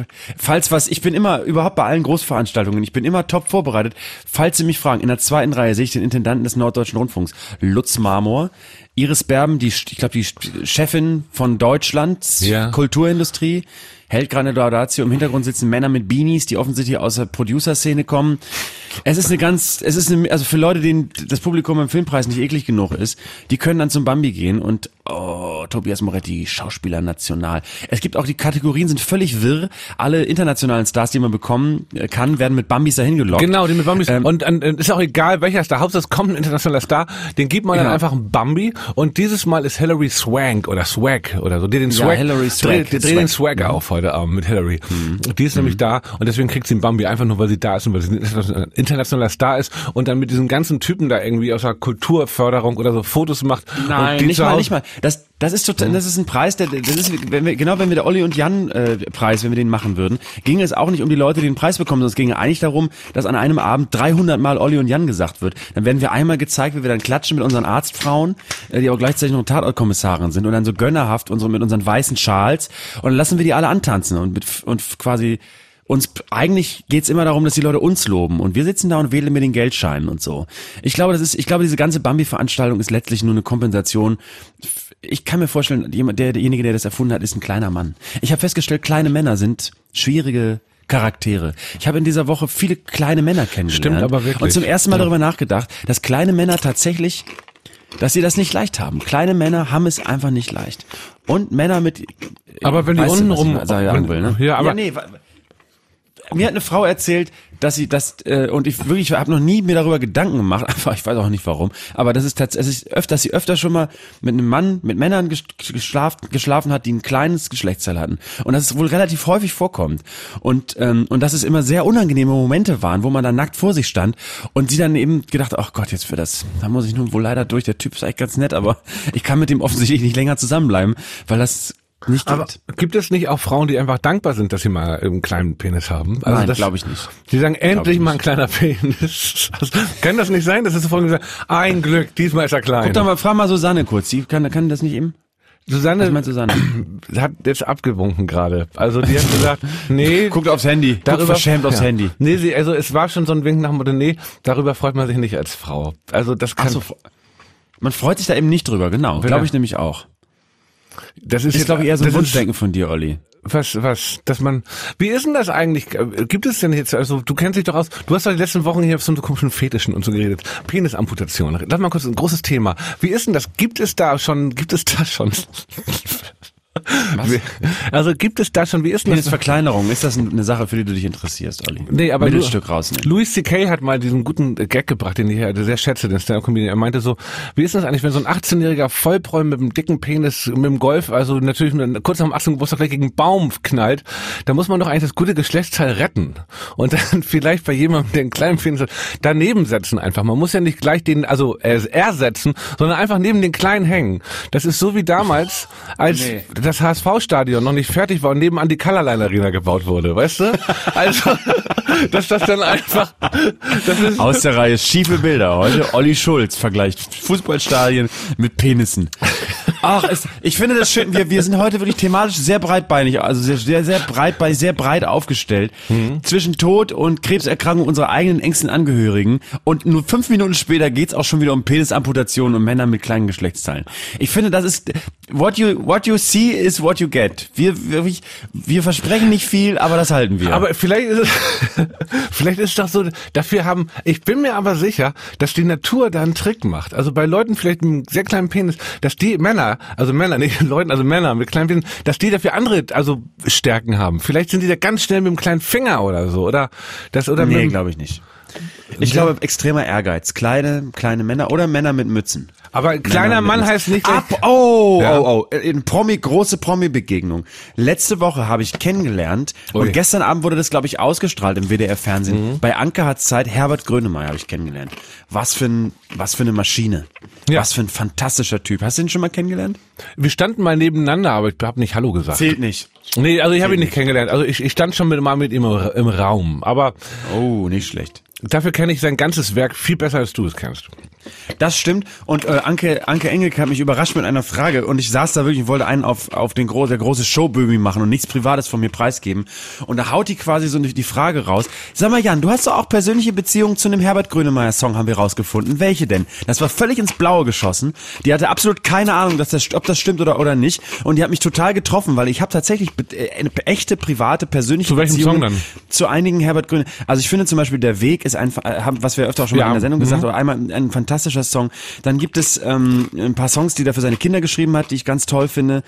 immer, überhaupt bei allen Großveranstaltungen, ich bin immer top vorbereitet. Falls Sie mich fragen, in der zweiten Reihe sehe ich den Intendanten des Norddeutschen Rundfunks, Lutz Marmor, Iris Berben, die Chefin von Deutschlands Kulturindustrie, hält gerade eine Laudatio. Im Hintergrund sitzen Männer mit Beanies, die offensichtlich aus der Producer-Szene kommen. Also für Leute, denen das Publikum beim Filmpreis nicht eklig genug ist, die können dann zum Bambi gehen und, Tobias Moretti, Schauspieler national. Es gibt auch, die Kategorien sind völlig wirr. Alle internationalen Stars, die man bekommen kann, werden mit Bambis dahin gelockt.
Genau, die mit Bambis. Und ist auch egal, welcher Star. Hauptsache es kommt ein internationaler Star, den gibt man dann einfach ein Bambi. Und dieses Mal ist Hilary Swank oder Swag oder so. Die den Swag, dreht den Swag auf heute Abend mit Hilary. Die ist nämlich da und deswegen kriegt sie einen Bambi, einfach nur, weil sie da ist und weil sie ein internationaler Star ist und dann mit diesen ganzen Typen da irgendwie aus der Kulturförderung oder so Fotos macht.
Nein, nicht mal. Das ist total, das ist ein Preis, das ist, wenn wir der Olli und Jan Preis, wenn wir den machen würden, ginge es auch nicht um die Leute, die den Preis bekommen, sondern es ginge eigentlich darum, dass an einem Abend 300 Mal Olli und Jan gesagt wird. Dann werden wir einmal gezeigt, wie wir dann klatschen mit unseren Arztfrauen, die auch gleichzeitig noch Tatortkommissarin sind und dann so gönnerhaft mit unseren weißen Schals und dann lassen wir die alle antanzen und quasi eigentlich geht's immer darum, dass die Leute uns loben und wir sitzen da und wählen mit den Geldscheinen und so. Ich glaube, diese ganze Bambi-Veranstaltung ist letztlich nur eine Kompensation. Ich kann mir vorstellen, derjenige, der das erfunden hat, ist ein kleiner Mann. Ich habe festgestellt, kleine Männer sind schwierige Charaktere. Ich habe in dieser Woche viele kleine Männer kennengelernt.
Stimmt, aber wirklich.
Und zum ersten Mal darüber nachgedacht, dass kleine Männer tatsächlich, dass sie das nicht leicht haben. Kleine Männer haben es einfach nicht leicht. Und Männer mit...
Aber wenn die unten rum...
Mir hat eine Frau erzählt, dass sie das und ich habe noch nie mir darüber Gedanken gemacht, einfach ich weiß auch nicht warum, aber dass sie öfter schon mal mit einem Mann, mit Männern geschlafen hat, die ein kleines Geschlechtsteil hatten und dass es wohl relativ häufig vorkommt und dass es immer sehr unangenehme Momente waren, wo man dann nackt vor sich stand und sie dann eben gedacht, ach Gott, jetzt da muss ich nun wohl leider durch, der Typ ist eigentlich ganz nett, aber ich kann mit dem offensichtlich nicht länger zusammenbleiben, weil das nicht geht.
Aber gibt es nicht auch Frauen, die einfach dankbar sind, dass sie mal einen kleinen Penis haben? Also
nein, glaube ich nicht.
Die sagen, endlich mal ein kleiner Penis. Kann das nicht sein? Das ist so vorhin gesagt, ein Glück, diesmal ist er klein.
Guck doch mal, frag mal Susanne kurz, die kann das nicht eben?
Susanne,
was meint Susanne?
Hat jetzt abgewunken gerade. Also die hat gesagt, nee.
Guckt aufs Handy, guckt verschämt aufs Handy.
Nee, es war schon so ein Wink nach dem Motto, nee, darüber freut man sich nicht als Frau. Also das kann...
Man freut sich da eben nicht drüber, genau. Glaube ich nämlich auch.
Das ist
glaube ich, eher so ein Wunschdenken von dir, Olli.
wie ist denn das eigentlich? Gibt es denn jetzt, also du kennst dich doch aus, du hast doch die letzten Wochen hier auf so einem komischen Fetischen und so geredet. Penisamputation. Lass mal kurz ein großes Thema. Wie ist denn das? Gibt es da schon? Was? Also gibt es da schon, wie ist denn das?
Penisverkleinerung, ist das eine Sache, für die du dich interessierst, Olli?
Nee, aber
Mittelstück rausnehmen.
Louis C.K. hat mal diesen guten Gag gebracht, den ich sehr schätze, den Stand-Up-Comedian. Er meinte so, wie ist das eigentlich, wenn so ein 18-jähriger Vollproll mit einem dicken Penis, mit dem Golf, also natürlich kurz nach dem 18. Geburtstag gleich gegen einen Baum knallt, da muss man doch eigentlich das gute Geschlechtsteil retten. Und dann vielleicht bei jemandem, der einen kleinen Penis hat, daneben setzen einfach. Man muss ja nicht gleich den, also ersetzen, sondern einfach neben den Kleinen hängen. Das ist so wie damals, als das HSV-Stadion noch nicht fertig war und nebenan die Colorline Arena gebaut wurde, weißt du? Also, dass das dann einfach... Das ist
aus der Reihe schiefe Bilder. Heute Olli Schulz vergleicht Fußballstadien mit Penissen. Ach, ich finde das schön. Wir sind heute wirklich thematisch sehr breitbeinig, also sehr breit aufgestellt. Zwischen Tod und Krebserkrankung unserer eigenen engsten Angehörigen. Und nur 5 Minuten später geht's auch schon wieder um Penisamputationen und Männer mit kleinen Geschlechtsteilen. Ich finde, das ist what you see is what you get. Wir versprechen nicht viel, aber das halten wir.
Aber vielleicht ist es doch so, ich bin mir aber sicher, dass die Natur da einen Trick macht. Also bei Leuten vielleicht mit einem sehr kleinen Penis, dass die Männer mit kleinen Penis, dass die dafür andere, also Stärken haben. Vielleicht sind die da ganz schnell mit dem kleinen Finger oder so,
Nee, glaube ich nicht. Ich glaube, extremer Ehrgeiz. Kleine Männer oder Männer mit Mützen.
Aber kleiner Mann heißt nicht...
Große Promi-Begegnung. Letzte Woche habe ich kennengelernt und gestern Abend wurde das, glaube ich, ausgestrahlt im WDR-Fernsehen. Bei Anke hat's Zeit, Herbert Grönemeyer habe ich kennengelernt. Was für eine Maschine. Ja. Was für ein fantastischer Typ. Hast du ihn schon mal kennengelernt?
Wir standen mal nebeneinander, aber ich habe nicht Hallo gesagt.
Zählt nicht.
Nee, also ich habe ihn nicht kennengelernt. Also ich stand schon mal mit ihm im Raum, aber...
Oh, nicht schlecht.
Dafür kenne ich sein ganzes Werk viel besser, als du es kennst.
Das stimmt. Und Anke Engelke hat mich überrascht mit einer Frage. Und ich saß da wirklich und wollte einen auf der große Showbömi machen und nichts Privates von mir preisgeben. Und da haut die quasi so die Frage raus. Sag mal, Jan, du hast doch auch persönliche Beziehungen zu einem Herbert Grönemeyer-Song, haben wir rausgefunden. Welche denn? Das war völlig ins Blaue geschossen. Die hatte absolut keine Ahnung, ob das stimmt oder nicht. Und die hat mich total getroffen, weil ich habe tatsächlich eine echte, private, persönliche Beziehung.
Zu welchem Song dann?
Zu einigen Herbert Grönemeyer. Also ich finde zum Beispiel, Der Weg ist einfach, was wir öfter auch schon mal in der Sendung gesagt haben, einmal ein fantastischer Song. Dann gibt es ein paar Songs, die er für seine Kinder geschrieben hat, die ich ganz toll finde.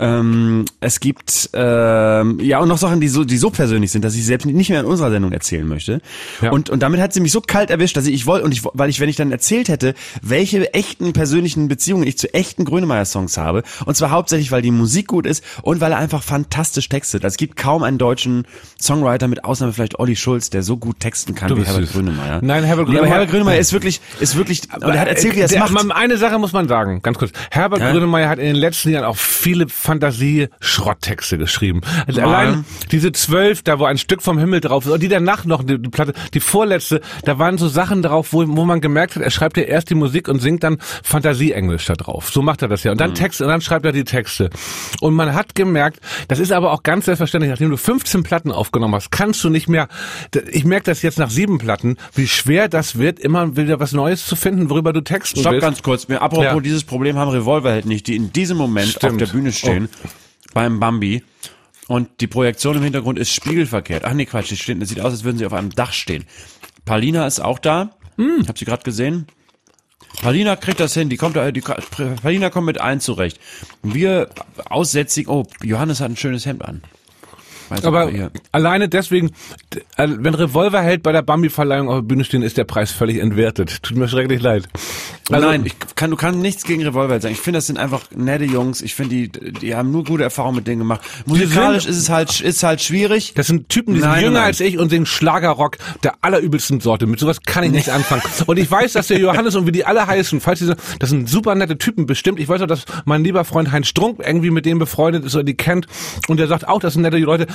Es gibt und noch Sachen, die so persönlich sind, dass ich selbst nicht mehr in unserer Sendung erzählen möchte. Ja. Und damit hat sie mich so kalt erwischt, dass wenn ich dann erzählt hätte, welche echten persönlichen Beziehungen ich zu echten Grönemeyer-Songs habe, und zwar hauptsächlich, weil die Musik gut ist und weil er einfach fantastisch textet. Also es gibt kaum einen deutschen Songwriter, mit Ausnahme vielleicht Olli Schulz, der so gut texten kann wie Herbert Grönemeyer.
Nein, Herbert
Grönemeyer ist wirklich, und er hat erzählt, wie er es macht.
Eine Sache muss man sagen, ganz kurz. Herbert Grönemeyer hat in den letzten Jahren auch viele Fantasie-Schrotttexte geschrieben. Also allein diese 12, da wo ein Stück vom Himmel drauf ist, und die danach noch, die Platte, die vorletzte, da waren so Sachen drauf, wo man gemerkt hat, er schreibt ja erst die Musik und singt dann Fantasie-Englisch da drauf. So macht er das ja. Und dann Texte, und dann schreibt er die Texte. Und man hat gemerkt, das ist aber auch ganz selbstverständlich, nachdem du 15 Platten aufgenommen hast, kannst du nicht mehr, ich merke das jetzt nach 7 Platten, wie schwer das wird, immer wieder was Neues zu finden, worüber du texten willst.
Stopp ganz kurz. Apropos dieses Problem haben Revolverheld nicht, die in diesem Moment auf der Bühne stehen, beim Bambi, und die Projektion im Hintergrund ist spiegelverkehrt. Ach nee, Quatsch, es sieht aus, als würden sie auf einem Dach stehen. Paulina ist auch da. Ich hab sie gerade gesehen. Paulina kriegt das hin, Paulina kommt mit allen zurecht. Wir aussätzig, Johannes hat ein schönes Hemd an.
Aber alleine deswegen, wenn Revolverheld bei der Bambi-Verleihung auf der Bühne stehen, ist der Preis völlig entwertet. Tut mir schrecklich leid.
Also, nein, du kannst nichts gegen Revolverheld sagen. Ich finde, das sind einfach nette Jungs. Ich finde, die haben nur gute Erfahrungen mit denen gemacht. Musikalisch ist halt schwierig.
Das sind Typen, die sind jünger als ich und singen Schlagerrock der allerübelsten Sorte. Mit sowas kann ich nicht anfangen. Und ich weiß, dass der Johannes und wie die alle heißen, das sind super nette Typen bestimmt. Ich weiß auch, dass mein lieber Freund Heinz Strunk irgendwie mit denen befreundet ist oder die kennt. Und der sagt auch, das sind nette Leute.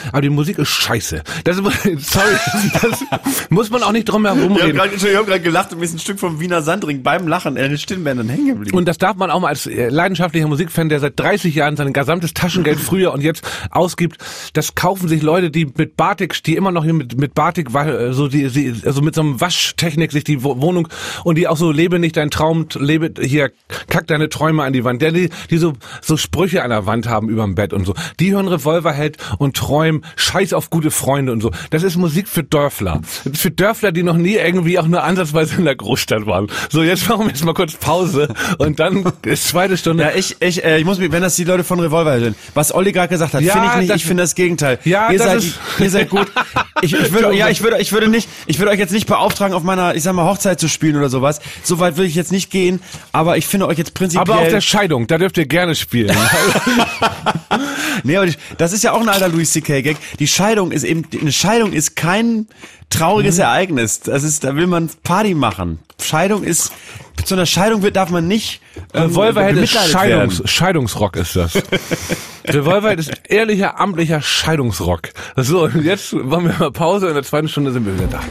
aber die Musik ist scheiße. Das muss man auch nicht drum herum reden.
Ich habe gerade gelacht und mir ist ein Stück vom Wiener Sandring beim Lachen in den Stimmbändern hängen geblieben.
Und das darf man auch mal als leidenschaftlicher Musikfan, der seit 30 Jahren sein gesamtes Taschengeld früher und jetzt ausgibt, das kaufen sich Leute, die mit Batik, die immer noch mit Batik, also mit so einem Waschtechnik sich die Wohnung und die auch so lebe nicht dein Traum, kack deine Träume an die Wand, die so Sprüche an der Wand haben überm Bett und so. Die hören Revolverheld und träumen, scheiß auf gute Freunde und so. Das ist Musik für Dörfler. Für Dörfler, die noch nie irgendwie auch nur ansatzweise in der Großstadt waren. So, jetzt machen wir jetzt mal kurz Pause und dann ist zweite Stunde.
Ja, ich muss mich, wenn das die Leute von Revolverheld sind, was Olli gerade gesagt hat, finde ich nicht, ich finde das Gegenteil.
Ja,
ihr seid gut. Ich würde euch jetzt nicht beauftragen, auf meiner, ich sag mal, Hochzeit zu spielen oder sowas. So weit will ich jetzt nicht gehen, aber ich finde euch jetzt prinzipiell.
Aber auf der Scheidung, da dürft ihr gerne spielen.
Nee, aber das ist ja auch ein alter Louis C.K. Gag. Eine Scheidung ist kein trauriges Ereignis. Da will man Party machen. Zu einer Scheidung darf man nicht
Revolverheld ist Scheidungsrock ist das. Revolverheld ist ehrlicher, amtlicher Scheidungsrock. So, und jetzt machen wir mal Pause, in der zweiten Stunde sind wir wieder da.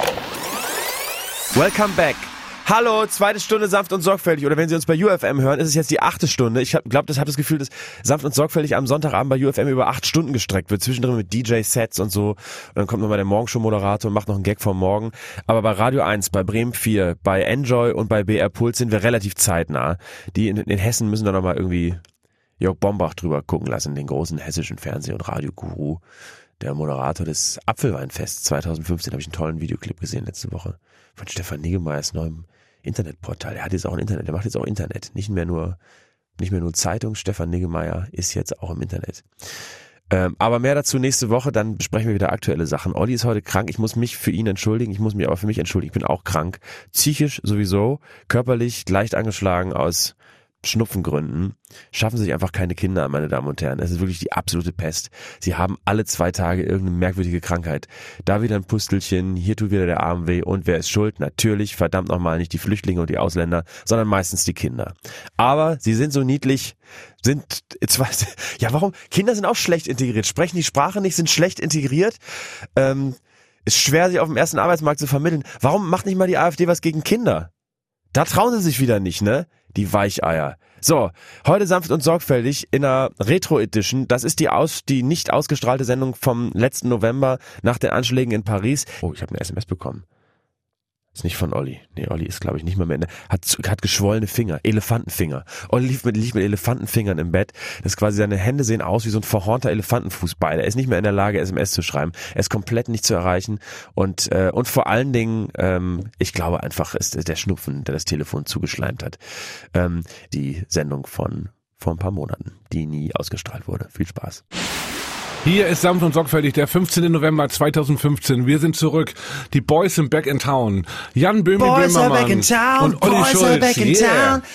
Welcome back. Hallo, zweite Stunde sanft und sorgfältig. Oder wenn Sie uns bei UFM hören, ist es jetzt die 8. Stunde. Ich habe das Gefühl, dass sanft und sorgfältig am Sonntagabend bei UFM über 8 Stunden gestreckt wird. Zwischendrin mit DJ-Sets und so. Und dann kommt nochmal der Morgenshow-Moderator und macht noch einen Gag vom Morgen. Aber bei Radio 1, bei Bremen 4, bei Enjoy und bei BR Puls sind wir relativ zeitnah. Die in Hessen müssen da nochmal irgendwie Jörg Bombach drüber gucken lassen, den großen hessischen Fernseh- und Radioguru. Der Moderator des Apfelweinfests 2015, habe ich einen tollen Videoclip gesehen letzte Woche. Von Stefan Niggemeyers neuem Internetportal. Er hat jetzt auch ein Internet, der macht jetzt auch Internet. Nicht mehr nur Zeitung. Stefan Niggemeyer ist jetzt auch im Internet. Aber mehr dazu nächste Woche, dann besprechen wir wieder aktuelle Sachen. Olli ist heute krank, ich muss mich für ihn entschuldigen, ich muss mich aber für mich entschuldigen. Ich bin auch krank. Psychisch sowieso, körperlich leicht angeschlagen aus Schnupfengründen. Schaffen sich einfach keine Kinder, meine Damen und Herren. Es ist wirklich die absolute Pest. Sie haben alle 2 Tage irgendeine merkwürdige Krankheit. Da wieder ein Pustelchen, hier tut wieder der Arm weh. Und wer ist schuld? Natürlich, verdammt nochmal, nicht die Flüchtlinge und die Ausländer, sondern meistens die Kinder. Aber sie sind so niedlich, warum? Kinder sind auch schlecht integriert, sprechen die Sprache nicht, sind schlecht integriert. Ist schwer, sich auf dem ersten Arbeitsmarkt zu vermitteln. Warum macht nicht mal die AfD was gegen Kinder? Da trauen sie sich wieder nicht, ne? Die Weicheier. So, heute sanft und sorgfältig in einer Retro-Edition. Das ist die nicht ausgestrahlte Sendung vom letzten November nach den Anschlägen in Paris. Oh, ich habe eine SMS bekommen. Ist nicht von Olli. Nee, Olli ist, glaube ich, nicht mehr hat geschwollene Finger, Elefantenfinger. Olli liegt mit Elefantenfingern im Bett. Das ist quasi, seine Hände sehen aus wie so ein verhornter Elefantenfußball. Er ist nicht mehr in der Lage, SMS zu schreiben. Er ist komplett nicht zu erreichen. Und vor allen Dingen, ich glaube einfach, ist der Schnupfen, der das Telefon zugeschleimt hat. Die Sendung von vor ein paar Monaten, die nie ausgestrahlt wurde. Viel Spaß.
Hier ist sanft und sorgfältig, der 15. November 2015. Wir sind zurück. Die Boys sind back in town. Jan Böhmermann und Olli Schulz.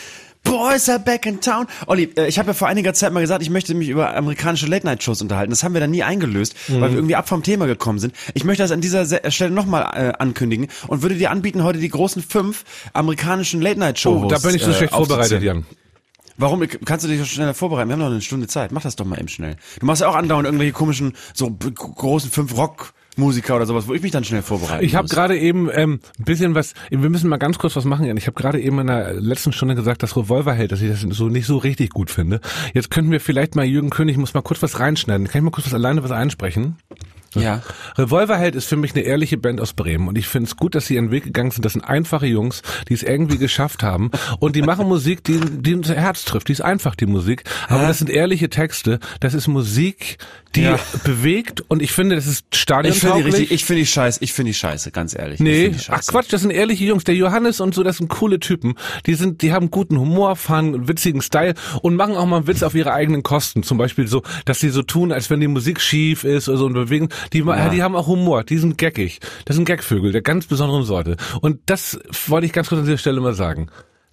Boys are back in town. Olli, ich habe ja vor einiger Zeit mal gesagt, ich möchte mich über amerikanische Late-Night-Shows unterhalten. Das haben wir dann nie eingelöst, weil wir irgendwie ab vom Thema gekommen sind. Ich möchte das an dieser Stelle nochmal ankündigen und würde dir anbieten, heute die großen 5 amerikanischen Late-Night-Shows
Oh, da bin ich so schlecht vorbereitet, Jan.
Warum? Kannst du dich doch schneller vorbereiten? Wir haben noch eine Stunde Zeit. Mach das doch mal eben schnell. Du machst ja auch andauernd irgendwelche komischen, so großen 5 Rockmusiker oder sowas, wo ich mich dann schnell vorbereiten
Ich habe gerade eben ein bisschen was, wir müssen mal ganz kurz was machen. Ich habe gerade eben in der letzten Stunde gesagt, dass Revolverheld, dass ich das so nicht so richtig gut finde. Jetzt könnten wir vielleicht mal, Jürgen König muss mal kurz was reinschneiden. Kann ich mal kurz was einsprechen?
Ja.
Revolverheld ist für mich eine ehrliche Band aus Bremen und ich finde es gut, dass sie ihren Weg gegangen sind. Das sind einfache Jungs, die es irgendwie geschafft haben und die machen Musik, die unser Herz trifft. Die ist einfach, die Musik, aber das sind ehrliche Texte. Das ist Musik, die bewegt und ich finde, das ist stadiontauglich.
Ich finde die scheiße, ganz ehrlich.
Nee, ach Quatsch, das sind ehrliche Jungs. Der Johannes und so, das sind coole Typen. Die haben guten Humor, fahren witzigen Style und machen auch mal einen Witz auf ihre eigenen Kosten. Zum Beispiel so, dass sie so tun, als wenn die Musik schief ist oder so und bewegen. Die haben auch Humor, die sind geckig. Das sind Gagvögel der ganz besonderen Sorte. Und das wollte ich ganz kurz an dieser Stelle mal sagen.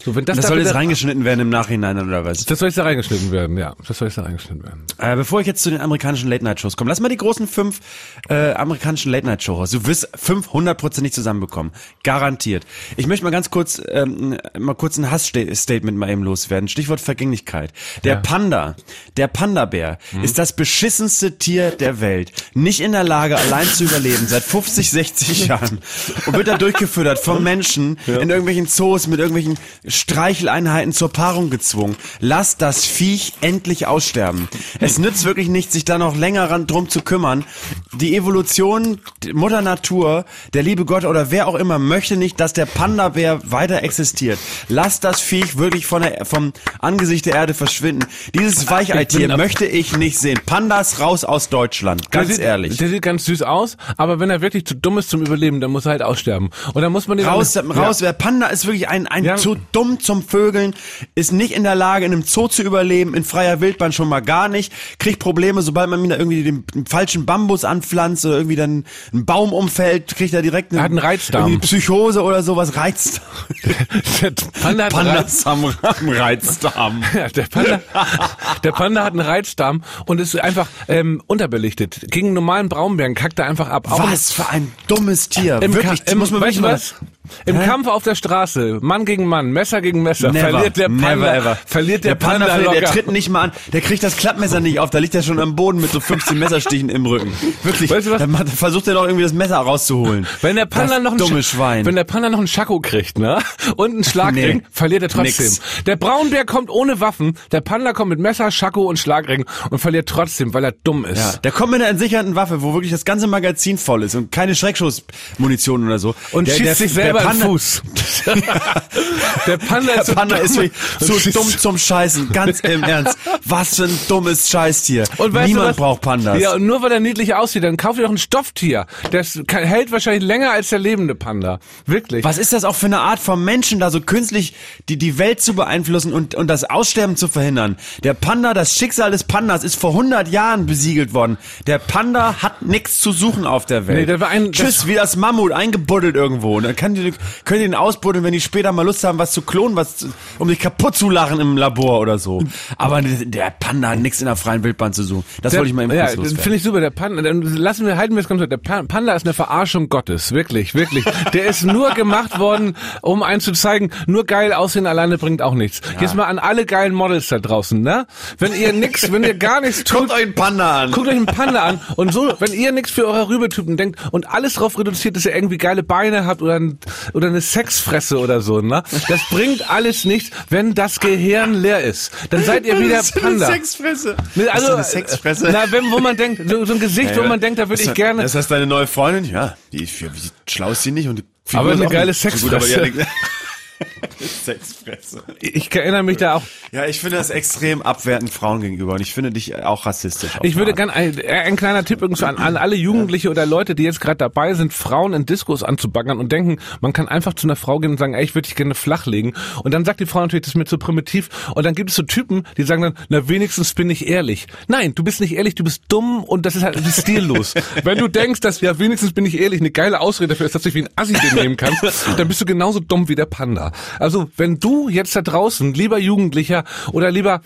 So, wenn das
soll jetzt reingeschnitten werden im Nachhinein, oder was?
Das soll jetzt da reingeschnitten werden, ja. Das soll jetzt da reingeschnitten werden.
Bevor ich jetzt zu den amerikanischen Late-Night-Shows komme, lass mal die großen 5 amerikanischen Late-Night-Shows. Du wirst 500% nicht zusammenbekommen. Garantiert. Ich möchte mal ganz kurz, ein Hassstatement mal eben loswerden. Stichwort Vergänglichkeit. Der Panda-Bär ist das beschissenste Tier der Welt. Nicht in der Lage, allein zu überleben, seit 50, 60 Jahren. Und wird da durchgefüttert vom Menschen in irgendwelchen Zoos mit irgendwelchen Streicheleinheiten zur Paarung gezwungen. Lass das Viech endlich aussterben. Es nützt wirklich nichts, sich da noch länger drum zu kümmern. Die Evolution, Mutter Natur, der liebe Gott oder wer auch immer möchte nicht, dass der Panda-Bär weiter existiert. Lass das Viech wirklich vom Angesicht der Erde verschwinden. Dieses Weichei-Tier möchte ich nicht sehen. Pandas raus aus Deutschland, ganz ehrlich.
Der sieht ganz süß aus, aber wenn er wirklich zu dumm ist zum Überleben, dann muss er halt aussterben. Und dann muss man den
raus. Der Panda ist wirklich ein zu dumm zum Vögeln, ist nicht in der Lage, in einem Zoo zu überleben, in freier Wildbahn schon mal gar nicht, kriegt Probleme, sobald man ihm da irgendwie den falschen Bambus anpflanzt oder irgendwie dann ein Baum umfällt, kriegt er direkt
einen Reizdarm.
Psychose oder sowas, Reizdarm. Pandas haben Reizdarm.
Ja, der Panda hat einen Reizdarm und ist einfach unterbelichtet. Gegen einen normalen Braunbären kackt er einfach ab.
Was für ein dummes Tier. Muss man
weißt du was? Im Kampf auf der Straße, Mann gegen Mann, Messer gegen Messer, verliert der Panda locker.
Der tritt nicht mal an, der kriegt das Klappmesser nicht auf, da liegt er schon am Boden mit so 15 Messerstichen im Rücken. Wirklich, weißt du was? Dann versucht er noch irgendwie das Messer rauszuholen.
Wenn der Panda noch einen Schako kriegt, ne? Und einen Schlagring, verliert er trotzdem. Nix. Der Braunbär kommt ohne Waffen, der Panda kommt mit Messer, Schako und Schlagring und verliert trotzdem, weil er dumm ist.
Ja, der kommt mit einer entsicherten Waffe, wo wirklich das ganze Magazin voll ist und keine Schreckschussmunition oder so.
Und schießt sich selber in den Fuß. Der Panda ist
so dumm zum Scheißen, ganz im Ernst. Was für ein dummes Scheißtier. Und niemand braucht Pandas.
Ja, und nur weil er niedlich aussieht, dann kauf dir doch ein Stofftier. Das hält wahrscheinlich länger als der lebende Panda. Wirklich.
Was ist das auch für eine Art von Menschen, da so künstlich die Welt zu beeinflussen und das Aussterben zu verhindern? Der Panda, das Schicksal des Pandas ist vor 100 Jahren besiegelt worden. Der Panda hat nichts zu suchen auf der Welt. Tschüss, wie das Mammut, eingebuddelt irgendwo. Und dann könnt ihr den ausbuddeln, wenn die später mal Lust haben, was zu klonen, um sich kaputt zu lachen im Labor oder so. Aber der Panda hat nichts in der freien Wildbahn zu suchen. Das wollte ich mal eben kurz loswerden.
Finde ich super. Der Panda, halten wir es ganz kurz. Der Panda ist eine Verarschung Gottes. Wirklich, wirklich. Der ist nur gemacht worden, um einen zu zeigen, nur geil aussehen alleine bringt auch nichts. Ja. Jetzt mal an alle geilen Models da draußen, ne? Wenn ihr gar nichts tut.
Guckt euch einen Panda an.
Und so, wenn ihr nichts für eure Rübetypen denkt und alles drauf reduziert, dass ihr irgendwie geile Beine habt oder eine Sexfresse oder so, ne? Das bringt alles nichts, wenn das Gehirn leer ist. Dann seid ihr wieder Panda.
Eine Sexfresse.
Also,
eine Sexfresse?
Wo man denkt, so ein Gesicht, wo man denkt, da würde ich gerne.
Das heißt deine neue Freundin? Ja, wie schlau ist sie nicht und
aber eine geile Sexfresse.
Sexfresse.
Ich erinnere mich da auch.
Ja, ich finde das extrem abwertend Frauen gegenüber und ich finde dich auch rassistisch.
Ich würde gerne ein kleiner Tipp übrigens an alle Jugendliche oder Leute, die jetzt gerade dabei sind, Frauen in Diskos anzubaggern und denken, man kann einfach zu einer Frau gehen und sagen, ey, ich würde dich gerne flachlegen. Und dann sagt die Frau natürlich, das ist mir zu primitiv. Und dann gibt es so Typen, die sagen dann, na wenigstens bin ich ehrlich. Nein, du bist nicht ehrlich, du bist dumm und das ist halt stillos. Wenn du denkst, dass ja wenigstens bin ich ehrlich, eine geile Ausrede dafür ist, dass du dich wie ein Assi nehmen kannst, dann bist du genauso dumm wie der Panda. Also wenn du jetzt da draußen, lieber Jugendlicher oder lieber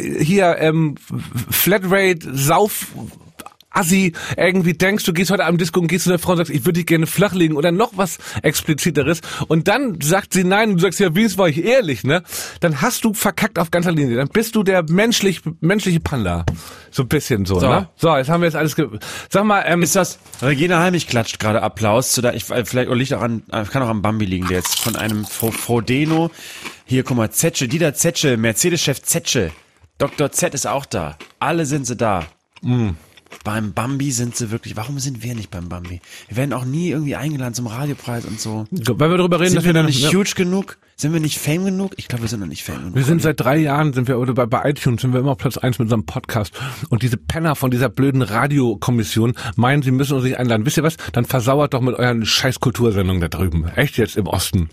Flatrate, Assi, irgendwie denkst, du gehst heute am Disco und gehst zu einer Frau und sagst, ich würde dich gerne flachlegen oder noch was Expliziteres und dann sagt sie nein und du sagst, ja, wenigstens war ich ehrlich, ne? Dann hast du verkackt auf ganzer Linie. Dann bist du der menschliche Panda. So ein bisschen so, ne? So, jetzt haben wir alles sag mal,
ist das, Regina Halmich klatscht gerade Applaus, vielleicht liegt daran, kann auch am Bambi liegen, der jetzt von einem Frodeno, hier, guck mal, Dieter Zetsche, Mercedes-Chef Zetsche, Dr. Z ist auch da. Alle sind sie da. Beim Bambi sind sie wirklich, warum sind wir nicht beim Bambi? Wir werden auch nie irgendwie eingeladen zum Radiopreis und so.
Weil wir darüber reden,
dass wir noch nicht huge genug? Sind wir nicht fame genug? Ich glaube, wir sind noch nicht fame genug.
Wir sind seit 3 Jahren, bei iTunes sind wir immer auf Platz 1 mit unserem Podcast. Und diese Penner von dieser blöden Radiokommission meinen, sie müssen uns nicht einladen. Wisst ihr was? Dann versauert doch mit euren scheiß Kultursendungen da drüben. Echt jetzt im Osten.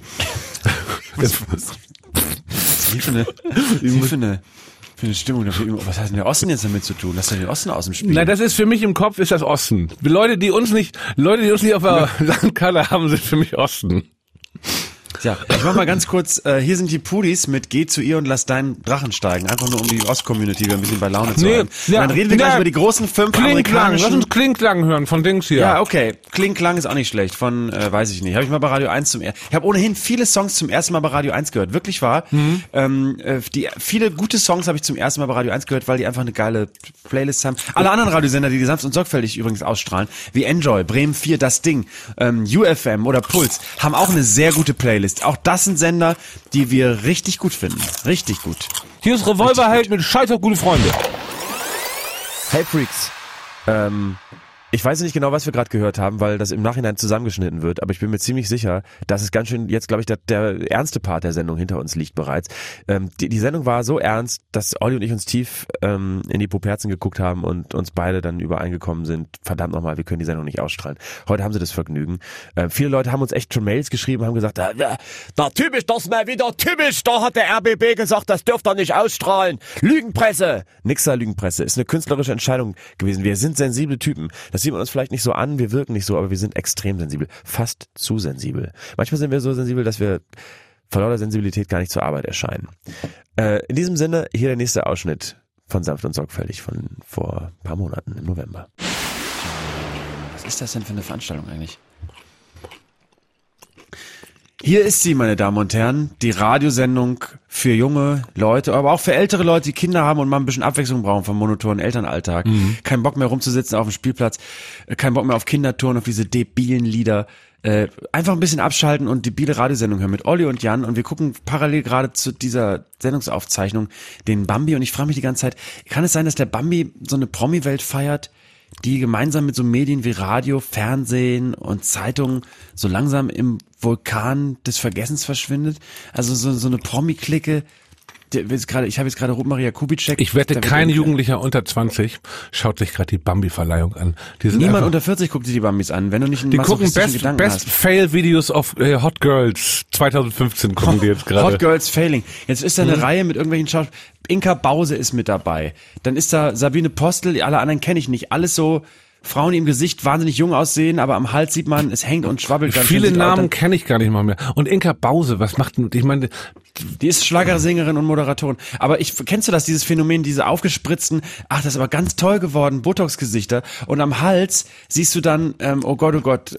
Wie für eine Stimmung dafür. Was hat denn der Osten jetzt damit zu tun? Lass doch den Osten aus dem Spiel.
Na, das ist für mich im Kopf ist das Osten. Leute, die uns nicht auf der Landkarte haben, sind für mich Osten.
Ja, ich mach mal ganz kurz, hier sind die Pudis mit Geh zu ihr und lass deinen Drachen steigen. Einfach nur, um die Ost-Community wieder ein bisschen bei Laune zu halten.
Ja,
dann reden wir gleich über die großen 5 amerikanischen...
Lass uns Klingklang hören von Dings hier.
Ja, okay. Klingklang ist auch nicht schlecht. Von, weiß ich nicht. Habe ich mal bei Radio 1 Ich habe ohnehin viele Songs zum ersten Mal bei Radio 1 gehört. Wirklich wahr. Viele gute Songs habe ich zum ersten Mal bei Radio 1 gehört, weil die einfach eine geile Playlist haben. Alle anderen Radiosender, die sanft und sorgfältig übrigens ausstrahlen, wie Enjoy, Bremen 4, Das Ding, UFM oder Puls, haben auch eine sehr gute Playlist. Auch das sind Sender, die wir richtig gut finden. Richtig gut.
Hier ist Revolverheld mit Scheiß auf gute Freunde.
Hey Freaks, ich weiß nicht genau, was wir gerade gehört haben, weil das im Nachhinein zusammengeschnitten wird, aber ich bin mir ziemlich sicher, dass es ganz schön jetzt, glaube ich, der ernste Part der Sendung hinter uns liegt bereits. Die Sendung war so ernst, dass Olli und ich uns tief in die Puperzen geguckt haben und uns beide dann übereingekommen sind, verdammt nochmal, wir können die Sendung nicht ausstrahlen. Heute haben sie das Vergnügen. Viele Leute haben uns echt schon Mails geschrieben, haben gesagt, da typisch, das ist mal wieder typisch, da hat der RBB gesagt, das dürft ihr nicht ausstrahlen. Lügenpresse! Nixer Lügenpresse, ist eine künstlerische Entscheidung gewesen. Wir sind sensible Typen. Das sieht man uns vielleicht nicht so an, wir wirken nicht so, aber wir sind extrem sensibel. Fast zu sensibel. Manchmal sind wir so sensibel, dass wir vor lauter Sensibilität gar nicht zur Arbeit erscheinen. In diesem Sinne, hier der nächste Ausschnitt von Sanft und Sorgfältig von vor ein paar Monaten im November.
Was ist das denn für eine Veranstaltung eigentlich? Hier ist sie, meine Damen und Herren, die Radiosendung für junge Leute, aber auch für ältere Leute, die Kinder haben und mal ein bisschen Abwechslung brauchen vom monotonen Elternalltag. Kein Bock mehr rumzusitzen auf dem Spielplatz, kein Bock mehr auf Kindertouren, auf diese debilen Lieder. Einfach ein bisschen abschalten und debile Radiosendung hören mit Olli und Jan und wir gucken parallel gerade zu dieser Sendungsaufzeichnung den Bambi und ich frage mich die ganze Zeit, kann es sein, dass der Bambi so eine Promi-Welt feiert, die gemeinsam mit so Medien wie Radio, Fernsehen und Zeitungen so langsam im Vulkan des Vergessens verschwindet? Also so eine Promi-Clique. Ich habe jetzt gerade Ruth-Maria Kubitschek.
Ich wette, kein Jugendlicher unter 20 schaut sich gerade die Bambi-Verleihung an.
Niemand unter 40 guckt sich die Bambis an, wenn du nicht einen
die gucken Best Fail Videos of Hot Girls 2015 gucken die jetzt gerade.
Hot Girls Failing. Jetzt ist da eine Reihe mit irgendwelchen Schauspielern. Inka Bause ist mit dabei. Dann ist da Sabine Postel, alle anderen kenne ich nicht. Alles so Frauen, die im Gesicht wahnsinnig jung aussehen, aber am Hals sieht man, es hängt und schwabbelt ganz schön.
Viele Namen kenne ich gar nicht mal mehr. Und Inka Bause, was macht denn, ich meine,
die ist Schlagersängerin und Moderatorin. Aber kennst du das, dieses Phänomen, diese aufgespritzten, das ist aber ganz toll geworden, Botox-Gesichter. Und am Hals siehst du dann, oh Gott,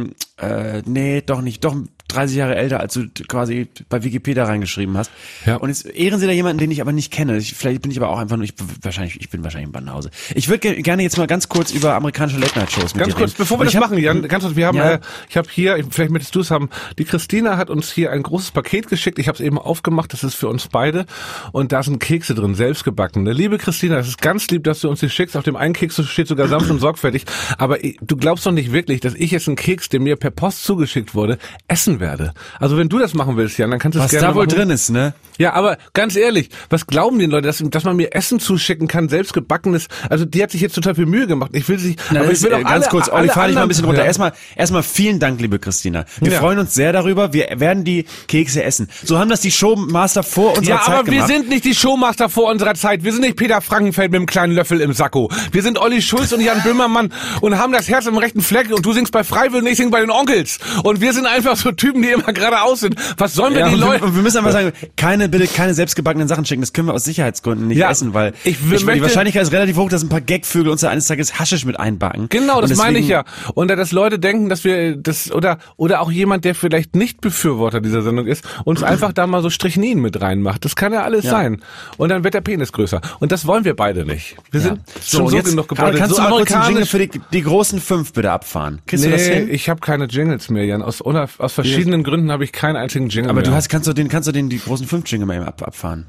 nee, doch nicht, doch 30 Jahre älter, als du quasi bei Wikipedia reingeschrieben hast. Ja. Und jetzt ehren sie da jemanden, den ich aber nicht kenne. Vielleicht bin ich aber auch einfach nur, ich bin wahrscheinlich in Banause. Ich würde gerne jetzt mal ganz kurz über amerikanische Late-Night-Shows mit dir reden.
Ganz kurz, bevor wir das machen, Jan, ganz kurz, wir haben, ich habe hier, vielleicht möchtest du es haben, die Christina hat uns hier ein großes Paket geschickt, ich habe es eben aufgemacht, das ist für uns beide und da sind Kekse drin, selbstgebackene. Liebe Christina, das ist ganz lieb, dass du uns die schickst, auf dem einen Keks steht sogar sanft und sorgfältig, aber du glaubst doch nicht wirklich, dass ich jetzt einen Keks, der mir per Post zugeschickt wurde, essen werde. Also wenn du das machen willst, Jan, dann kannst du es gerne machen.
Was da wohl drin ist, ne?
Ja, aber ganz ehrlich, was glauben die Leute, dass man mir Essen zuschicken kann, selbstgebackenes? Also die hat sich jetzt total viel Mühe gemacht. Ich will auch
ganz kurz, Olli, fahr dich mal ein bisschen runter. Erstmal vielen Dank, liebe Christina. Wir freuen uns sehr darüber. Wir werden die Kekse essen. So haben das die Showmaster vor unserer Zeit gemacht.
Ja, aber wir sind nicht die Showmaster vor unserer Zeit. Wir sind nicht Peter Frankenfeld mit einem kleinen Löffel im Sakko. Wir sind Olli Schulz und Jan Böhmermann und haben das Herz im rechten Fleck und du singst bei Freiwilligen, ich sing bei den Onkels. Und wir sind einfach so Typen, die immer geradeaus sind. Was sollen wir die Leute...
Wir müssen einfach sagen, bitte keine selbstgebackenen Sachen schicken. Das können wir aus Sicherheitsgründen nicht essen, weil die Wahrscheinlichkeit ist relativ hoch, dass ein paar Gagvögel uns da eines Tages Haschisch mit einbacken.
Genau, das meine ich ja. Und dass Leute denken, dass wir das oder auch jemand, der vielleicht nicht Befürworter dieser Sendung ist, uns einfach da mal so Strichnin mit reinmacht. Das kann ja alles sein. Und dann wird der Penis größer. Und das wollen wir beide nicht. Wir sind schon so genug gebaut.
Kannst
so
du mal kurz einen Jingle für die großen 5 bitte abfahren?
Kriegst du das hin? Ich habe keine Jingles mehr, Jan. Aus verschiedenen Gründen habe ich keinen einzigen Jingle
aber
mehr.
Aber kannst du den die großen 5 Jingle mal eben abfahren?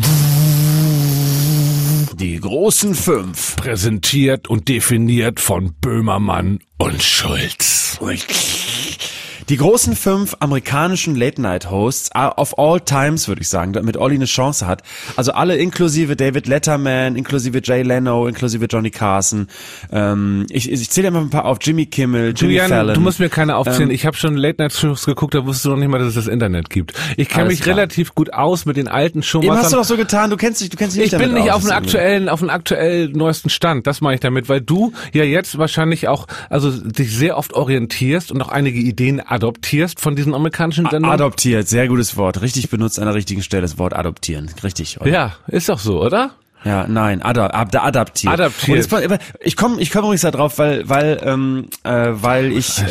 Die großen 5.
Präsentiert und definiert von Böhmermann und Schulz.
Die großen 5 amerikanischen Late-Night-Hosts of all times, würde ich sagen, damit Olli eine Chance hat. Also alle inklusive David Letterman, inklusive Jay Leno, inklusive Johnny Carson. Ich zähle mal ein paar auf. Jimmy Kimmel, Jimmy Fallon.
Du musst mir keine aufzählen. Ich habe schon Late-Night-Shows geguckt, da wusstest du noch nicht mal, dass es das Internet gibt. Ich kenne mich relativ gut aus mit den alten Showmastern.
Eben hast du doch so getan, du kennst dich nicht
Ich bin nicht auf den aktuell neuesten Stand, das meine ich damit, weil du ja jetzt wahrscheinlich auch, also dich sehr oft orientierst und auch einige Ideen adoptierst von diesen amerikanischen Sendungen?
Adoptiert, sehr gutes Wort. Richtig benutzt an der richtigen Stelle das Wort adoptieren. Richtig. Oder?
Ja, ist doch so, oder?
Ja, nein, adaptiert.
Adaptiert.
Und ich komme übrigens da drauf, weil ich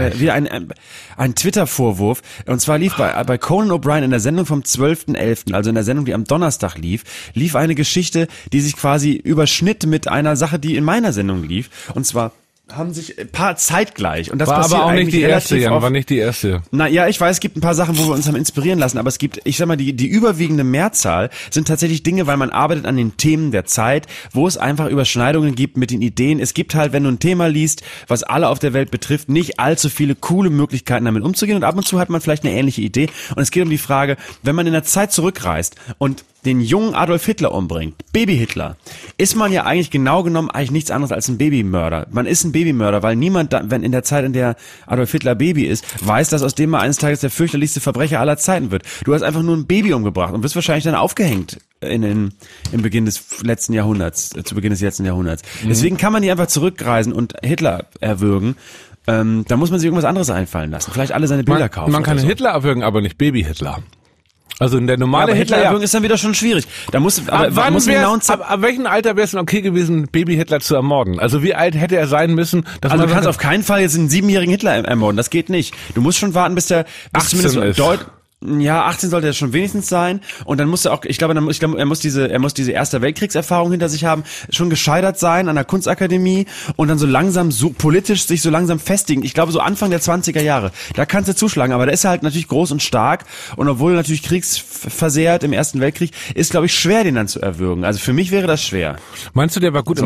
ein Twitter-Vorwurf, und zwar lief bei Conan O'Brien in der Sendung vom 12.11., also in der Sendung, die am Donnerstag lief eine Geschichte, die sich quasi überschnitt mit einer Sache, die in meiner Sendung lief, und zwar haben sich ein paar zeitgleich, und das
war
passiert
aber auch nicht die erste,
Jan,
war nicht die erste.
Na ja, ich weiß, es gibt ein paar Sachen, wo wir uns haben inspirieren lassen, aber es gibt, ich sag mal, die überwiegende Mehrzahl sind tatsächlich Dinge, weil man arbeitet an den Themen der Zeit, wo es einfach Überschneidungen gibt mit den Ideen. Es gibt halt, wenn du ein Thema liest, was alle auf der Welt betrifft, nicht allzu viele coole Möglichkeiten damit umzugehen, und ab und zu hat man vielleicht eine ähnliche Idee, und es geht um die Frage, wenn man in der Zeit zurückreist und den jungen Adolf Hitler umbringt, Baby-Hitler, ist man ja eigentlich genau genommen eigentlich nichts anderes als ein Babymörder. Man ist ein Babymörder, weil niemand, wenn in der Zeit, in der Adolf Hitler Baby ist, weiß, dass aus dem mal eines Tages der fürchterlichste Verbrecher aller Zeiten wird. Du hast einfach nur ein Baby umgebracht und wirst wahrscheinlich dann aufgehängt im Beginn des letzten Jahrhunderts, zu Beginn des letzten Jahrhunderts. Deswegen kann man nicht einfach zurückreisen und Hitler erwürgen. Da muss man sich irgendwas anderes einfallen lassen. Vielleicht alle seine Bilder kaufen.
Man kann
so.
Hitler erwürgen, aber nicht Baby-Hitler. Also der normale
Hitler ist dann wieder schon schwierig. Da muss,
ab welchem Alter wäre es denn okay gewesen, Baby-Hitler zu ermorden? Also wie alt hätte er sein müssen? Dass
also du kannst auf keinen Fall jetzt einen 7-jährigen Hitler ermorden. Das geht nicht. Du musst schon warten, bis
18 ist.
Ja, 18 sollte er schon wenigstens sein, und dann muss er auch, er muss diese Erster Weltkriegserfahrung hinter sich haben, schon gescheitert sein an der Kunstakademie und dann so langsam politisch sich so langsam festigen. Ich glaube so Anfang der 20er Jahre. Da kannst du zuschlagen, aber da ist er halt natürlich groß und stark, und obwohl natürlich kriegsversehrt im Ersten Weltkrieg, ist glaube ich schwer, den dann zu erwürgen. Also für mich wäre das schwer.
Meinst du, der war gut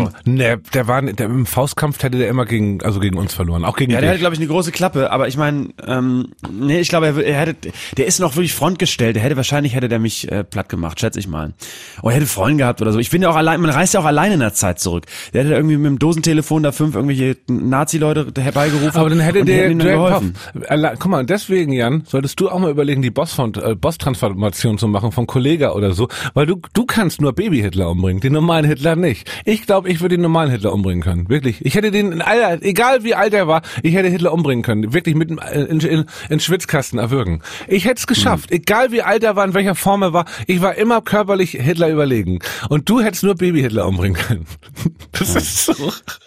im Faustkampf hätte der immer gegen uns verloren, auch gegen
der hatte glaube ich eine große Klappe, aber ich meine, ich glaube der ist noch wirklich frontgestellt. Wahrscheinlich hätte der mich platt gemacht, schätze ich mal. Oder er hätte Freunde gehabt oder so. Ich bin ja auch allein, man reist ja auch alleine in der Zeit zurück. Der hätte irgendwie mit dem Dosentelefon da 5 irgendwelche Nazi-Leute herbeigerufen.
Aber dann hätte der
geholfen.
Guck mal, deswegen, Jan, solltest du auch mal überlegen, die Boss-Transformation zu machen von Kollega oder so, weil du kannst nur Baby-Hitler umbringen, den normalen Hitler nicht. Ich glaube, ich würde den normalen Hitler umbringen können. Wirklich. Ich hätte den, egal wie alt er war, ich hätte Hitler umbringen können. Wirklich mit in Schwitzkasten erwürgen. Ich hätte es geschafft. Egal wie alt er war, in welcher Form er war, ich war immer körperlich Hitler überlegen. Und du hättest nur Baby-Hitler umbringen können. Das ist so.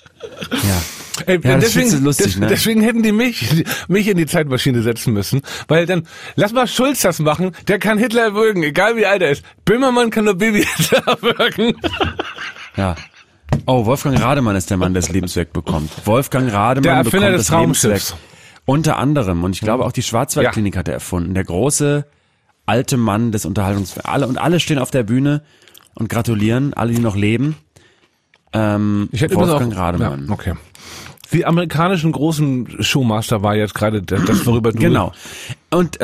Ja.
Ey,
ja,
deswegen hätten die mich in die Zeitmaschine setzen müssen, weil dann, lass mal Schulz das machen, der kann Hitler erwürgen, egal wie alt er ist. Böhmermann kann nur Baby-Hitler erwürgen.
Ja. Oh, Wolfgang Rademann ist der Mann, der das Lebenswerk bekommt. Wolfgang Rademann
der Erfinder
bekommt
des
das Lebenswerk.
Raumschiffs.
Unter anderem, und ich glaube auch die Schwarzwaldklinik hat er erfunden, der große alte Mann des alle stehen auf der Bühne und gratulieren, alle, die noch leben. Wolfgang Rademann.
Ja, okay. Die amerikanischen großen Showmaster war jetzt gerade das, worüber du...
Genau. Und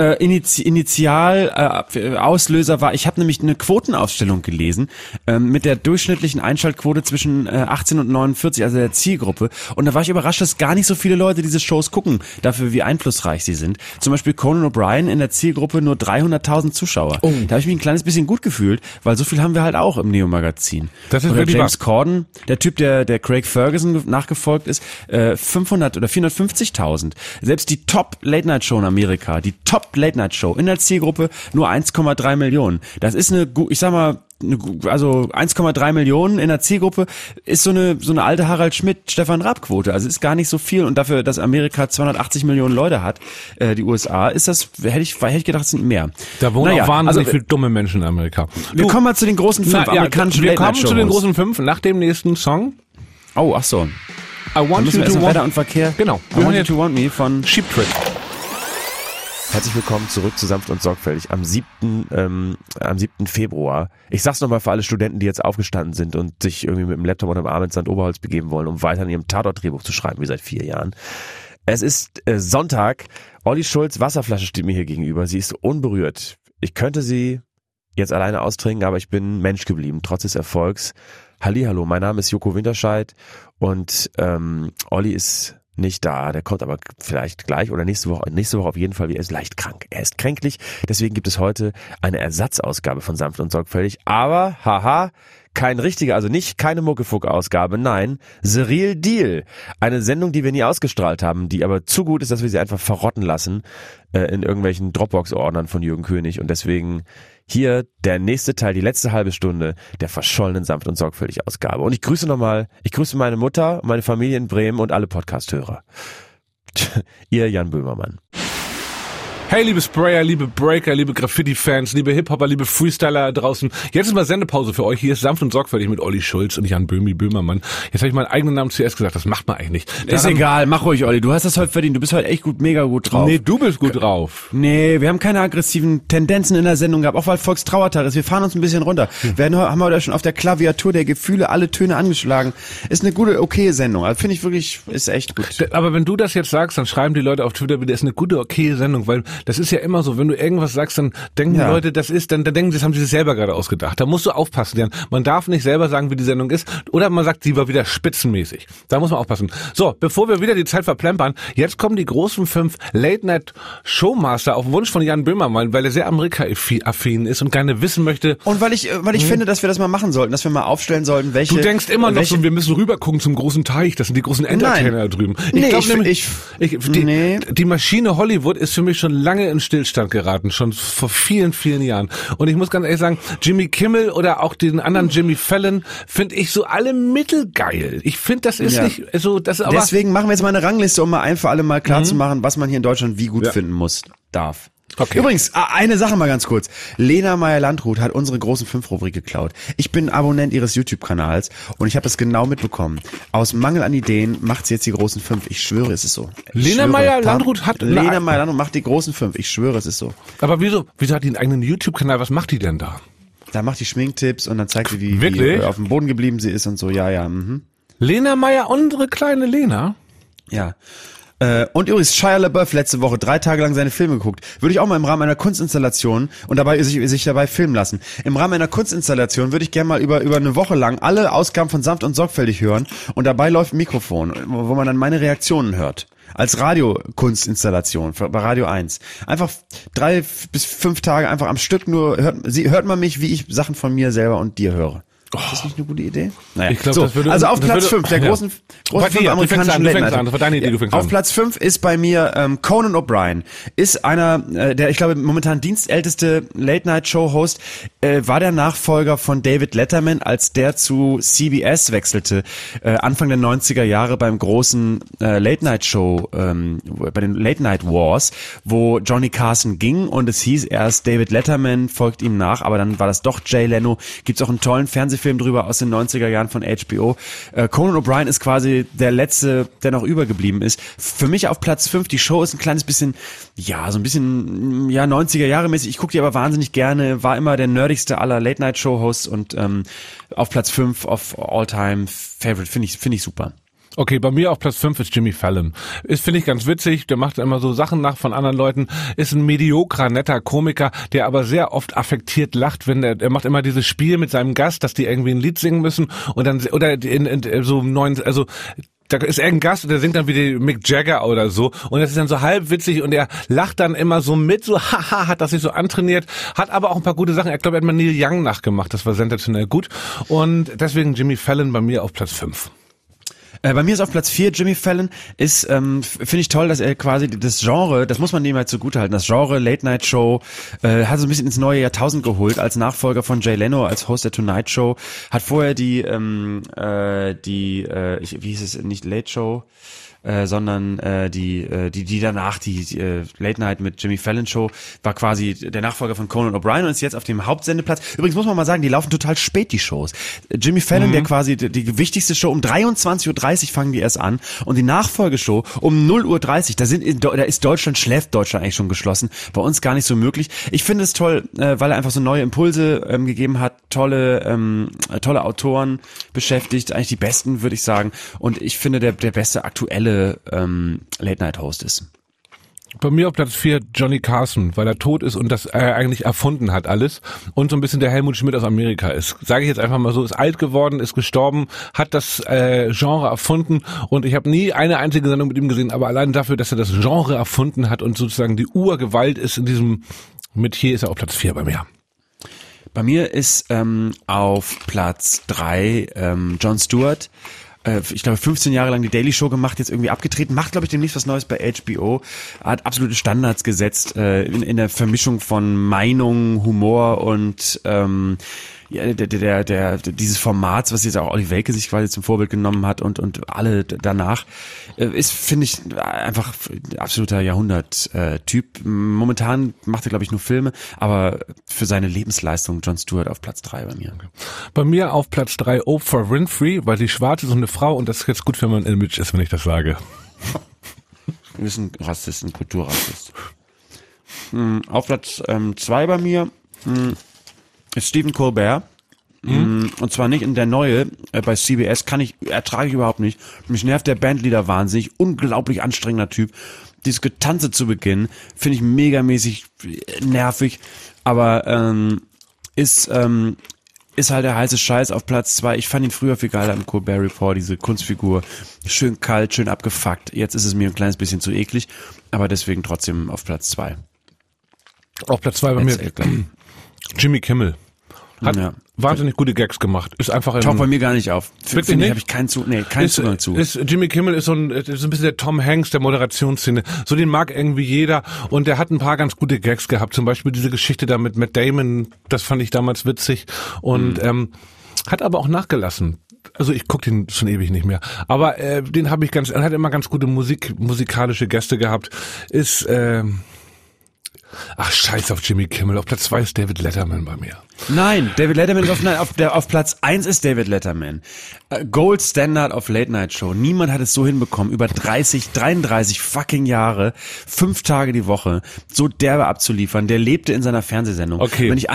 Auslöser war, ich habe nämlich eine Quotenaufstellung gelesen mit der durchschnittlichen Einschaltquote zwischen 18 und 49, also der Zielgruppe. Und da war ich überrascht, dass gar nicht so viele Leute diese Shows gucken, dafür wie einflussreich sie sind. Zum Beispiel Conan O'Brien in der Zielgruppe nur 300.000 Zuschauer. Oh. Da habe ich mich ein kleines bisschen gut gefühlt, weil so viel haben wir halt auch im Neo-Magazin.
Das ist
oder
wirklich
James Corden, der Typ, der Craig Ferguson nachgefolgt ist, 500 oder 450.000. Selbst die Top-Late-Night-Show in Amerika, die Top-Late-Night-Show in der Zielgruppe nur 1,3 Millionen. Das ist also 1,3 Millionen in der Zielgruppe ist so eine alte Harald Schmidt, Stefan Raab-Quote. Also ist gar nicht so viel, und dafür, dass Amerika 280 Millionen Leute hat, die USA, ist das, hätte ich gedacht, es sind mehr.
Da wohnen auch wahnsinnig viele dumme Menschen in Amerika.
Wir kommen mal zu den großen 5 amerikanischen
Late-Night-Shows. Wir kommen zu den großen 5 nach dem nächsten Song.
Oh, ach so.
I Want You to Want
Wetter und Verkehr.
Genau.
I Want You to Want Me von
Cheap Trick.
Herzlich willkommen zurück zu Sanft und Sorgfältig am 7. Februar. Ich sag's nochmal für alle Studenten, die jetzt aufgestanden sind und sich irgendwie mit dem Laptop unter dem Arm ins St. Oberholz begeben wollen, um weiter in ihrem Tatort-Drehbuch zu schreiben, wie seit 4 Jahren. Es ist Sonntag. Olli Schulz' Wasserflasche steht mir hier gegenüber. Sie ist unberührt. Ich könnte sie jetzt alleine austrinken, aber ich bin Mensch geblieben, trotz des Erfolgs. Hallihallo, mein Name ist Joko Winterscheid und Olli ist nicht da, der kommt aber vielleicht gleich oder nächste Woche auf jeden Fall, er ist leicht krank. Er ist kränklich, deswegen gibt es heute eine Ersatzausgabe von Sanft und Sorgfältig, aber, haha, kein richtiger, also keine Muckefuck-Ausgabe, nein, The Real Deal. Eine Sendung, die wir nie ausgestrahlt haben, die aber zu gut ist, dass wir sie einfach verrotten lassen in irgendwelchen Dropbox-Ordnern von Jürgen König. Und deswegen hier der nächste Teil, die letzte halbe Stunde der verschollenen Sanft und Sorgfältig Ausgabe. Und ich grüße meine Mutter, meine Familie in Bremen und alle Podcast-Hörer. Ihr Jan Böhmermann.
Hey, liebe Sprayer, liebe Breaker, liebe Graffiti-Fans, liebe Hip-Hopper, liebe Freestyler draußen. Jetzt ist mal Sendepause für euch. Hier ist Sanft und Sorgfältig mit Olli Schulz und Jan Böhmermann. Jetzt habe ich meinen eigenen Namen zuerst gesagt. Das macht man eigentlich nicht.
Ist egal, mach ruhig, Olli. Du hast das heute verdient. Du bist heute echt gut, mega gut drauf.
Nee, du bist gut drauf.
Nee, wir haben keine aggressiven Tendenzen in der Sendung gehabt, auch weil Volkstrauertag ist. Wir fahren uns ein bisschen runter. Wir haben heute schon auf der Klaviatur der Gefühle alle Töne angeschlagen. Ist eine gute, okay Sendung. Also finde ich wirklich, ist echt gut.
Aber wenn du das jetzt sagst, dann schreiben die Leute auf Twitter wieder, ist eine gute, okay Sendung, weil das ist ja immer so, wenn du irgendwas sagst, dann denken die Leute, dann denken sie, das haben sie sich selber gerade ausgedacht. Da musst du aufpassen, Jan. Man darf nicht selber sagen, wie die Sendung ist, oder man sagt, sie war wieder spitzenmäßig. Da muss man aufpassen. So, bevor wir wieder die Zeit verplempern, jetzt kommen die großen 5 Late-Night-Showmaster auf Wunsch von Jan Böhmermann, weil er sehr Amerika-affin ist und gerne wissen möchte.
Und weil ich finde, dass wir das mal machen sollten, dass wir mal aufstellen sollten, welche...
Du denkst immer noch so, wir müssen rübergucken zum großen Teich, das sind die großen Entertainer da drüben. Die Maschine Hollywood ist für mich schon lange in Stillstand geraten, schon vor vielen, vielen Jahren. Und ich muss ganz ehrlich sagen, Jimmy Kimmel oder auch den anderen Jimmy Fallon finde ich so alle mittelgeil. Ich finde, das ist nicht so, das aber...
Deswegen machen wir jetzt mal eine Rangliste, um mal ein für alle mal klar zu machen, was man hier in Deutschland wie gut finden darf. Okay. Übrigens, eine Sache mal ganz kurz. Lena Meyer-Landrut hat unsere großen 5-Rubrik geklaut. Ich bin Abonnent ihres YouTube-Kanals und ich habe das genau mitbekommen. Aus Mangel an Ideen macht sie jetzt die großen 5. Ich schwöre, es ist so.
Lena Meyer-Landrut
macht die großen 5. Ich schwöre, es ist so.
Aber wieso hat die einen eigenen YouTube-Kanal? Was macht die denn da?
Da macht die Schminktipps und dann zeigt sie, wie auf dem Boden geblieben sie ist und so. Ja. Mhm.
Lena Meyer, unsere kleine Lena?
Ja. Und übrigens, Shia LaBeouf letzte Woche 3 Tage lang seine Filme geguckt. Würde ich auch mal im Rahmen einer Kunstinstallation und dabei sich dabei filmen lassen. Im Rahmen einer Kunstinstallation würde ich gerne mal über eine Woche lang alle Ausgaben von Sanft und Sorgfältig hören und dabei läuft ein Mikrofon, wo man dann meine Reaktionen hört. Als Radiokunstinstallation bei Radio 1. Einfach 3 bis 5 Tage einfach am Stück nur hört man mich, wie ich Sachen von mir selber und dir höre. Ist das nicht eine gute Idee? Naja.
Ich glaub,
so, also auf Platz 5 der großen 5 amerikanischen Late-Night.
Das war deine Idee, du fängst
an. Auf Platz 5 ist bei mir Conan O'Brien. Ist einer, der ich glaube momentan dienstälteste Late-Night-Show-Host, war der Nachfolger von David Letterman, als der zu CBS wechselte, Anfang der 90er Jahre beim großen Late-Night-Show, bei den Late-Night Wars, wo Johnny Carson ging und es hieß erst David Letterman folgt ihm nach, aber dann war das doch Jay Leno. Gibt's auch einen tollen Fernsehfilm drüber aus den 90er Jahren von HBO. Conan O'Brien ist quasi der letzte, der noch übergeblieben ist. Für mich auf Platz 5, die Show ist ein kleines bisschen, so ein bisschen, 90er Jahre mäßig. Ich gucke die aber wahnsinnig gerne, war immer der nerdigste aller Late-Night-Show-Hosts und auf Platz 5 of All-Time Favorite, finde ich super.
Okay, bei mir auf Platz 5 ist Jimmy Fallon. Finde ich ganz witzig, der macht immer so Sachen nach von anderen Leuten, ist ein mediokrer, netter Komiker, der aber sehr oft affektiert lacht, wenn er macht immer dieses Spiel mit seinem Gast, dass die irgendwie ein Lied singen müssen und dann, oder in so neuen, also da ist irgendein Gast und der singt dann wie die Mick Jagger oder so und das ist dann so halb witzig und er lacht dann immer so mit, so haha, hat das sich so antrainiert, hat aber auch ein paar gute Sachen. Ich glaube, er hat mal Neil Young nachgemacht, das war sensationell gut und deswegen Jimmy Fallon bei mir auf Platz 5.
Bei mir ist auf Platz 4 Jimmy Fallon, ist, finde ich toll, dass er quasi das Genre, das muss man dem halt zugutehalten, das Genre Late Night Show, hat so ein bisschen ins neue Jahrtausend geholt, als Nachfolger von Jay Leno, als Host der Tonight Show, hat vorher wie hieß es, nicht Late Show, sondern die danach, die Late Night mit Jimmy Fallon Show, war quasi der Nachfolger von Conan O'Brien und ist jetzt auf dem Hauptsendeplatz. Übrigens muss man mal sagen, die laufen total spät, die Shows. Jimmy Fallon, der quasi die wichtigste Show, um 23:30 Uhr fangen die erst an und die Nachfolgeshow um 0:30 Uhr, schläft Deutschland eigentlich schon geschlossen. Bei uns gar nicht so möglich. Ich finde es toll, weil er einfach so neue Impulse gegeben hat, tolle Autoren beschäftigt, eigentlich die besten, würde ich sagen. Und ich finde, der beste aktuelle Late-Night-Host ist.
Bei mir auf Platz 4 Johnny Carson, weil er tot ist und das eigentlich erfunden hat alles und so ein bisschen der Helmut Schmidt aus Amerika ist. Sage ich jetzt einfach mal so, ist alt geworden, ist gestorben, hat das Genre erfunden und ich habe nie eine einzige Sendung mit ihm gesehen, aber allein dafür, dass er das Genre erfunden hat und sozusagen die Urgewalt ist in diesem Metier, ist er auf Platz 4 bei mir.
Bei mir ist auf Platz 3 Jon Stewart. Ich glaube 15 Jahre lang die Daily Show gemacht, jetzt irgendwie abgetreten, macht glaube ich demnächst was Neues bei HBO, hat absolute Standards gesetzt in der Vermischung von Meinung, Humor und dieses Formats, was jetzt auch Olli Welke sich quasi zum Vorbild genommen hat und alle danach, ist, finde ich, einfach absoluter Jahrhundert-Typ. Momentan macht er, glaube ich, nur Filme, aber für seine Lebensleistung Jon Stewart auf Platz 3 bei mir.
Bei mir auf Platz 3 Oprah Winfrey, weil sie schwarz ist und eine Frau und das ist jetzt gut für mein Image ist, wenn ich das sage.
Du bist ein Rassist, ein Kulturrassist. Auf Platz 2 bei mir ist Stephen Colbert. Und zwar nicht in der neue bei CBS, ertrage ich überhaupt nicht. Mich nervt der Bandleader wahnsinnig, unglaublich anstrengender Typ. Dieses Getanze zu Beginn finde ich megamäßig nervig, aber ist halt der heiße Scheiß auf Platz 2. Ich fand ihn früher viel geiler im Colbert Report, diese Kunstfigur. Schön kalt, schön abgefuckt. Jetzt ist es mir ein kleines bisschen zu eklig, aber deswegen trotzdem auf Platz 2.
Auf Platz 2 bei mir Jimmy Kimmel. Hat wahnsinnig gute Gags gemacht. Ist einfach
taucht bei mir gar nicht auf.
Wirklich nicht?
Habe ich keinen Zugang zu.
Jimmy Kimmel ist so ein bisschen der Tom Hanks der Moderationsszene. So den mag irgendwie jeder und der hat ein paar ganz gute Gags gehabt. Zum Beispiel diese Geschichte da mit Matt Damon. Das fand ich damals witzig und hat aber auch nachgelassen. Also ich gucke den schon ewig nicht mehr. Aber den habe ich er hat immer ganz gute musikalische Gäste gehabt. Ist ach, scheiß auf Jimmy Kimmel. Auf Platz 2 ist David Letterman bei mir.
Nein, David Letterman ist auf Platz 1 ist David Letterman. Gold Standard of Late Night Show. Niemand hat es so hinbekommen, über 33 fucking Jahre, 5 Tage die Woche, so derbe abzuliefern. Der lebte in seiner Fernsehsendung.
Okay.
Wenn ich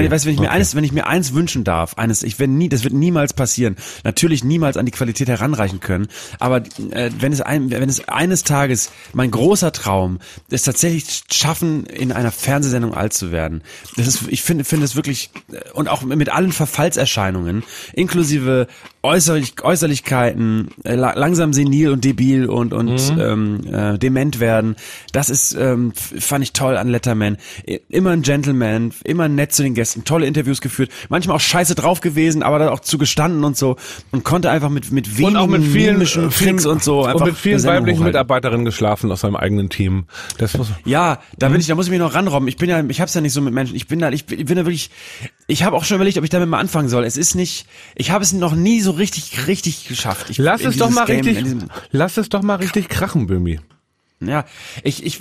mir eins wünschen darf, das wird niemals passieren. Natürlich niemals an die Qualität heranreichen können. Aber wenn es eines Tages, mein großer Traum, ist tatsächlich schaffen, in einer Fernsehsendung alt zu werden. Ich finde es wirklich, und auch mit allen Verfallserscheinungen, inklusive Äußerlichkeiten, langsam senil und debil und dement werden. Das ist, fand ich toll an Letterman. Immer ein Gentleman, immer nett zu den Gästen, tolle Interviews geführt, manchmal auch scheiße drauf gewesen, aber dann auch zugestanden und so und konnte einfach mit wenigen
und auch mit vielen
Tricks und so einfach
und mit vielen weiblichen Mitarbeiterinnen geschlafen aus seinem eigenen Team. Da muss ich mich noch ranrobben. Ich hab's ja nicht so mit Menschen. Ich bin da wirklich, ich habe auch schon überlegt, ob ich damit mal anfangen soll. Ich habe es noch nie so richtig geschafft. Lass es doch mal richtig krachen, Böhmi.
Ja, ich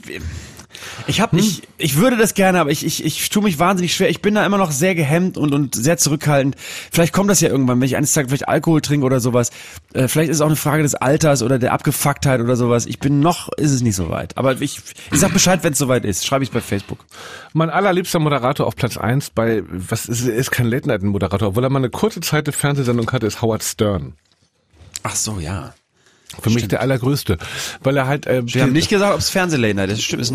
würde das gerne, aber ich tue mich wahnsinnig schwer. Ich bin da immer noch sehr gehemmt und sehr zurückhaltend. Vielleicht kommt das ja irgendwann, wenn ich eines Tages vielleicht Alkohol trinke oder sowas. Vielleicht ist es auch eine Frage des Alters oder der Abgefucktheit oder sowas. Ist es nicht so weit. Aber ich sag Bescheid, wenn es soweit ist. Schreibe ich bei Facebook.
Mein allerliebster Moderator auf Platz 1 ist kein Late-Night-Moderator, obwohl er mal eine kurze Zeit eine Fernsehsendung hatte, ist Howard Stern.
Ach so, ja.
Für mich der allergrößte, weil er halt.
Wir haben nicht gesagt, ob es Fernseh-Late-Night ist. Stimmt,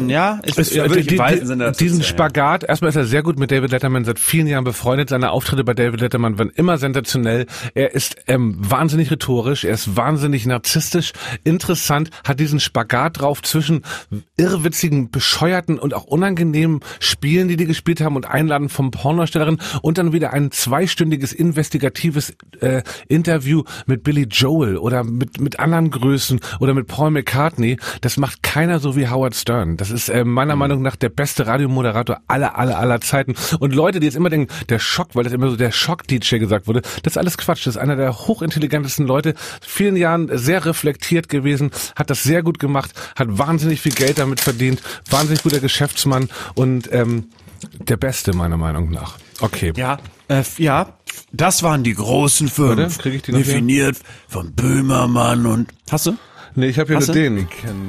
diesen Spagat. Erstmal ist er sehr gut mit David Letterman seit vielen Jahren befreundet. Seine Auftritte bei David Letterman waren immer sensationell. Er ist wahnsinnig rhetorisch, er ist wahnsinnig narzisstisch, interessant, hat diesen Spagat drauf zwischen irrwitzigen, bescheuerten und auch unangenehmen Spielen, die gespielt haben und Einladen vom Pornodarstellerin und dann wieder ein 2-stündiges investigatives Interview mit Billy Joel oder mit anderen Größen oder mit Paul McCartney. Das macht keiner so wie Howard Stern. Das ist meiner Meinung nach der beste Radiomoderator aller Zeiten. Und Leute, die jetzt immer denken, der Schock, weil das immer so der Schock-DJ gesagt wurde, das ist alles Quatsch. Das ist einer der hochintelligentesten Leute, vielen Jahren sehr reflektiert gewesen, hat das sehr gut gemacht, hat wahnsinnig viel Geld damit verdient, wahnsinnig guter Geschäftsmann und der Beste meiner Meinung nach. Okay.
Ja, das waren die großen 5.
Krieg ich die noch
definiert von Böhmermann und... Hast du?
Nee, ich habe hier nur den.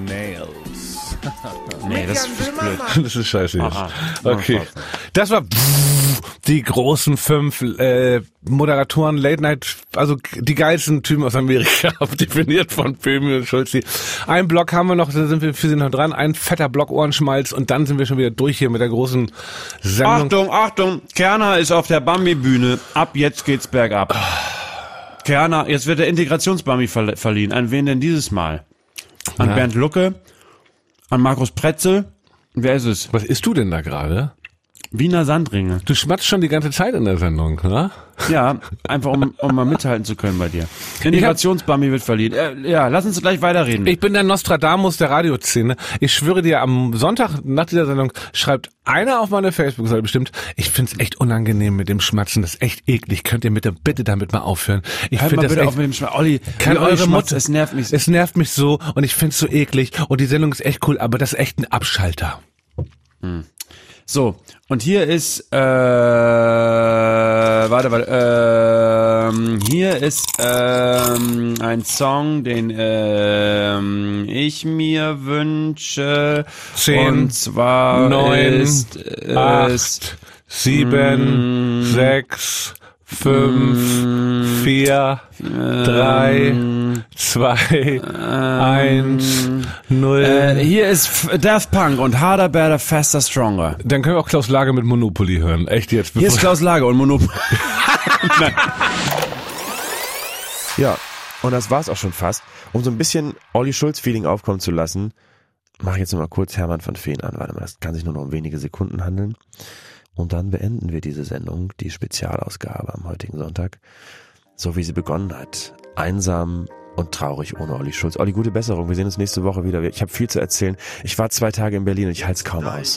Nee, das ist blöd.
Das ist scheiße jetzt. Okay. Das war die großen 5 Moderatoren, Late Night, also die geilsten Typen aus Amerika, definiert von Böhmi und Schulzi. Ein Block haben wir noch, da sind wir für Sie noch dran, ein fetter Block Ohrenschmalz und dann sind wir schon wieder durch hier mit der großen Sendung.
Achtung, Kerner ist auf der Bambi-Bühne. Ab jetzt geht's bergab. Kerner, jetzt wird der Integrationsbambi verliehen. An wen denn dieses Mal? An Bernd Lucke? An Markus Pretzel? Wer ist es?
Was isst du denn da gerade?
Wiener Sandringe.
Du schmatzt schon die ganze Zeit in der Sendung, ne?
Ja, einfach um mal mithalten zu können bei dir. Integrationsbambi wird verliehen. Ja, lass uns gleich weiterreden.
Ich bin der Nostradamus der Radioszene. Ich schwöre dir, am Sonntag nach dieser Sendung schreibt einer auf meine Facebook-Seite bestimmt, ich find's echt unangenehm mit dem Schmatzen, das ist echt eklig. Könnt ihr bitte damit mal aufhören? Ich finde das echt,
auf mit dem Schmatzen. Olli,
kann eure Mutter,
es nervt mich.
Es nervt mich so und ich find's so eklig und die Sendung ist echt cool, aber das ist echt ein Abschalter.
So, und hier ist, hier ist ein Song, den ich mir wünsche.
10,
und zwar
9,
ist
8, 7, 6, 5, 4, 3, 2, 1, 0.
Hier ist Daft Punk und Harder, Better, Faster, Stronger.
Dann können wir auch Klaus Lage mit Monopoly hören. Echt jetzt?
Hier ist Klaus Lage und Monopoly.
Ja, und das war's auch schon fast. Um so ein bisschen Olli Schulz-Feeling aufkommen zu lassen, mache ich jetzt nochmal kurz Hermann von Feen an. Warte mal, das kann sich nur noch um wenige Sekunden handeln. Und dann beenden wir diese Sendung, die Spezialausgabe am heutigen Sonntag, so wie sie begonnen hat. Einsam und traurig ohne Olli Schulz. Olli, gute Besserung. Wir sehen uns nächste Woche wieder. Ich habe viel zu erzählen. Ich war 2 Tage in Berlin und ich halte es kaum aus.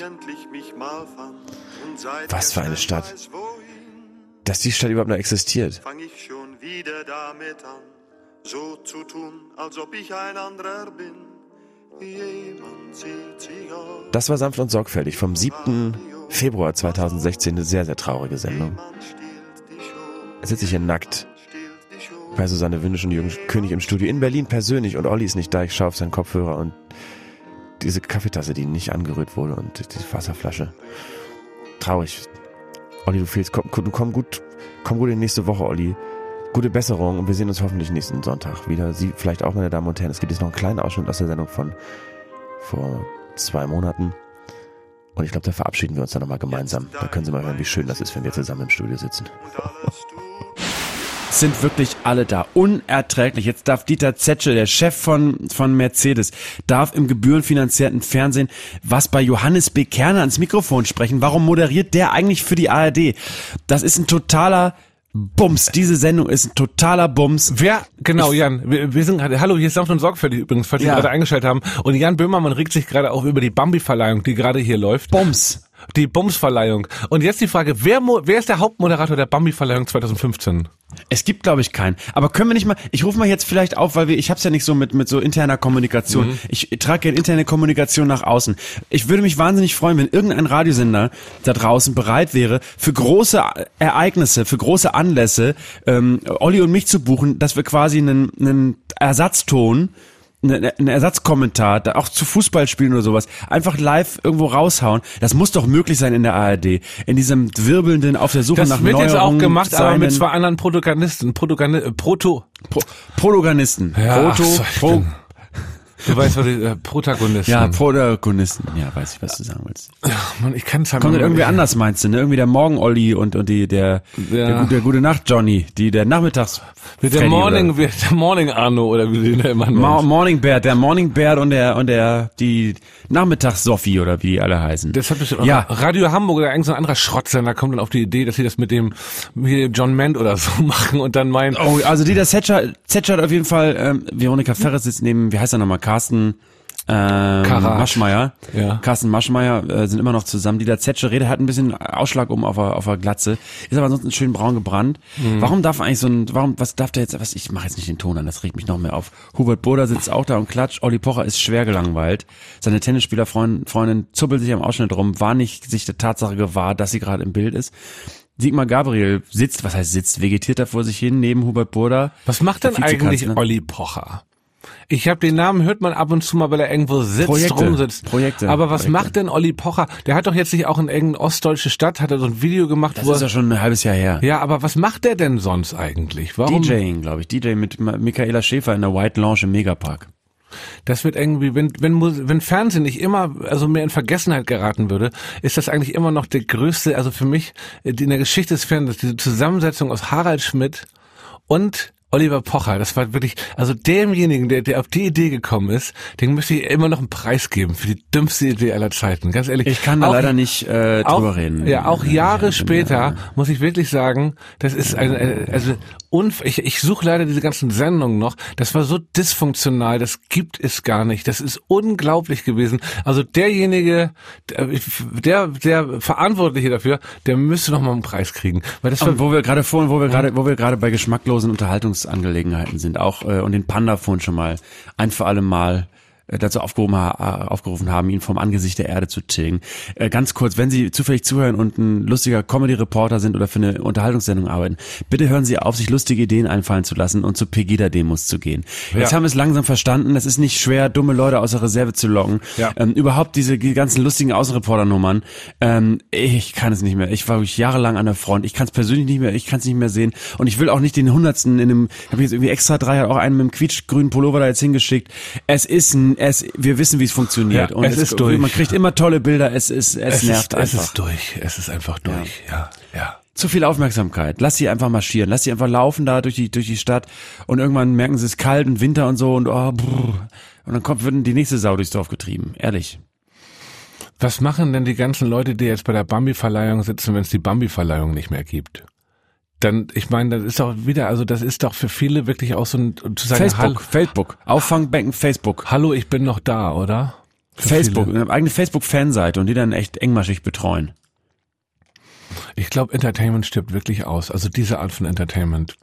Was für eine Stadt. Dass die Stadt überhaupt noch existiert.
Fang ich schon wieder damit an, so zu tun, als ob ich ein anderer bin. Jemand zieht sich aus.
Das war Sanft und Sorgfältig vom 7. Februar 2016, eine sehr, sehr traurige Sendung. Jetzt sitze ich hier nackt bei Susanne Windisch und Jürgen König im Studio in Berlin persönlich und Olli ist nicht da. Ich schaue auf seinen Kopfhörer und diese Kaffeetasse, die nicht angerührt wurde und die Wasserflasche. Traurig. Olli, du fehlst. Komm gut in die nächste Woche, Olli. Gute Besserung und wir sehen uns hoffentlich nächsten Sonntag wieder. Sie vielleicht auch, meine Damen und Herren. Es gibt jetzt noch einen kleinen Ausschnitt aus der Sendung von vor 2 Monaten. Und ich glaube, da verabschieden wir uns dann nochmal gemeinsam. Da können Sie mal hören, wie schön das ist, wenn wir zusammen im Studio sitzen.
Sind wirklich alle da. Unerträglich. Jetzt darf Dieter Zetsche, der Chef von Mercedes, darf im gebührenfinanzierten Fernsehen was bei Johannes B. Kerner ans Mikrofon sprechen. Warum moderiert der eigentlich für die ARD? Das ist ein totaler Bums. Diese Sendung ist ein totaler Bums.
Wer? Genau, Jan. Wir sind gerade, hallo, hier ist Sanft und Sorgfältig übrigens, falls Sie gerade eingeschaltet haben. Und Jan Böhmermann regt sich gerade auch über die Bambi-Verleihung, die gerade hier läuft.
Bums.
Die Bums-Verleihung. Und jetzt die Frage, wer ist der Hauptmoderator der Bambi-Verleihung 2015?
Es gibt, glaube ich, keinen. Aber können wir nicht mal, ich rufe mal jetzt vielleicht auf, weil ich hab's ja nicht so mit so interner Kommunikation. Ich trage ja interne Kommunikation nach außen. Ich würde mich wahnsinnig freuen, wenn irgendein Radiosender da draußen bereit wäre, für große Ereignisse, für große Anlässe, Olli und mich zu buchen, dass wir quasi einen Ersatzton, ein Ersatzkommentar, auch zu Fußballspielen oder sowas, einfach live irgendwo raushauen. Das muss doch möglich sein in der ARD. In diesem wirbelnden, auf der Suche nach Neuerungen.
Das wird jetzt auch gemacht, aber mit 2 anderen Protagonisten.
Protagonisten.
Ja, du weißt, was die Protagonisten.
Ja, Protagonisten. Ja, weiß ich, was du sagen willst.
Ja, Mann, ich kann's halt
Kommt irgendwie anders, meinst du, ne? Irgendwie der Morgen-Olli und der gute Nacht-Johnny, der Nachmittags...
Der Morning Arno, oder wie den immer nennt.
Morning Bear, der Morning Bear und die Nachmittags-Sophie, oder wie die alle heißen.
Das hat bestimmt Radio Hamburg oder irgend so ein anderer Schrottsender kommt dann auf die Idee, dass sie das mit dem John Ment oder so machen und dann meinen...
Oh, also Dieter Zetsche hat auf jeden Fall, Veronika Ferres sitzt neben, wie heißt er nochmal, Carsten Maschmeyer. Ja. Carsten Maschmeyer sind immer noch zusammen. Dieter Zetsche hat ein bisschen Ausschlag auf der Glatze, ist aber ansonsten schön braun gebrannt. Warum darf eigentlich was darf der jetzt, ich mache jetzt nicht den Ton an, das regt mich noch mehr auf. Hubert Burda sitzt auch da und klatscht, Olli Pocher ist schwer gelangweilt. Seine Tennisspielerfreundin zuppelt sich am Ausschnitt rum, war nicht sich der Tatsache gewahr, dass sie gerade im Bild ist. Sigmar Gabriel vegetiert da vor sich hin, neben Hubert Burda.
Was macht denn eigentlich Olli Pocher? Ich habe den Namen, hört man ab und zu mal, weil er irgendwo rumsitzt.
Projekte.
Aber was macht denn Olli Pocher? Der hat doch jetzt nicht auch in irgendeiner ostdeutsche Stadt, hat er so ein Video gemacht,
das ist ja schon ein halbes Jahr her.
Ja, aber was macht der denn sonst eigentlich? Warum?
DJing, glaube ich. DJ mit Michaela Schäfer in der White Lounge im Megapark.
Das wird irgendwie, wenn Fernsehen nicht immer, also mehr in Vergessenheit geraten würde, ist das eigentlich immer noch der größte, also für mich, in der Geschichte des Fernsehens, diese Zusammensetzung aus Harald Schmidt und Oliver Pocher, das war wirklich, also demjenigen, der auf die Idee gekommen ist, den müsste ich immer noch einen Preis geben für die dümmste Idee aller Zeiten, ganz ehrlich.
Ich kann da leider nicht drüber reden.
Ja, auch Jahre später muss ich wirklich sagen, das ist ich suche leider diese ganzen Sendungen noch, das war so dysfunktional, das gibt es gar nicht, das ist unglaublich gewesen. Also derjenige, der Verantwortliche dafür, der müsste noch mal einen Preis kriegen. Weil das war,
wo wir gerade bei geschmacklosen Unterhaltungsangelegenheiten sind, auch und den Panda-Phone schon mal ein für alle Mal dazu aufgerufen haben, ihn vom Angesicht der Erde zu tilgen. Ganz kurz, wenn Sie zufällig zuhören und ein lustiger Comedy-Reporter sind oder für eine Unterhaltungssendung arbeiten, bitte hören Sie auf, sich lustige Ideen einfallen zu lassen und zu Pegida-Demos zu gehen. Jetzt haben wir es langsam verstanden, es ist nicht schwer, dumme Leute aus der Reserve zu locken. Ja. Überhaupt diese ganzen lustigen Außenreporter-Nummern. Ich kann es nicht mehr. Ich war jahrelang an der Front. Ich kann es persönlich nicht mehr, ich kann es nicht mehr sehen. Und ich will auch nicht den 100. habe jetzt irgendwie extra 3, hat auch einen mit einem quietschgrünen Pullover da jetzt hingeschickt. Wir wissen, wie es funktioniert.
Ja, und es ist durch.
Man kriegt immer tolle Bilder. Es nervt einfach.
Es ist durch. Es ist einfach durch. Ja.
Zu viel Aufmerksamkeit. Lass sie einfach marschieren. Lass sie einfach laufen da durch die Stadt. Und irgendwann merken sie, es ist kalt und Winter und so und und dann wird die nächste Sau durchs Dorf getrieben. Ehrlich.
Was machen denn die ganzen Leute, die jetzt bei der Bambi-Verleihung sitzen, wenn es die Bambi-Verleihung nicht mehr gibt? Dann, ich meine, das ist doch wieder, also das ist doch für viele wirklich auch so ein zu sagen,
Facebook, Auffangbecken Facebook.
Hallo, ich bin noch da, oder?
Für Facebook, eine eigene Facebook-Fanseite und die dann echt engmaschig betreuen.
Ich glaube, Entertainment stirbt wirklich aus. Also diese Art von Entertainment.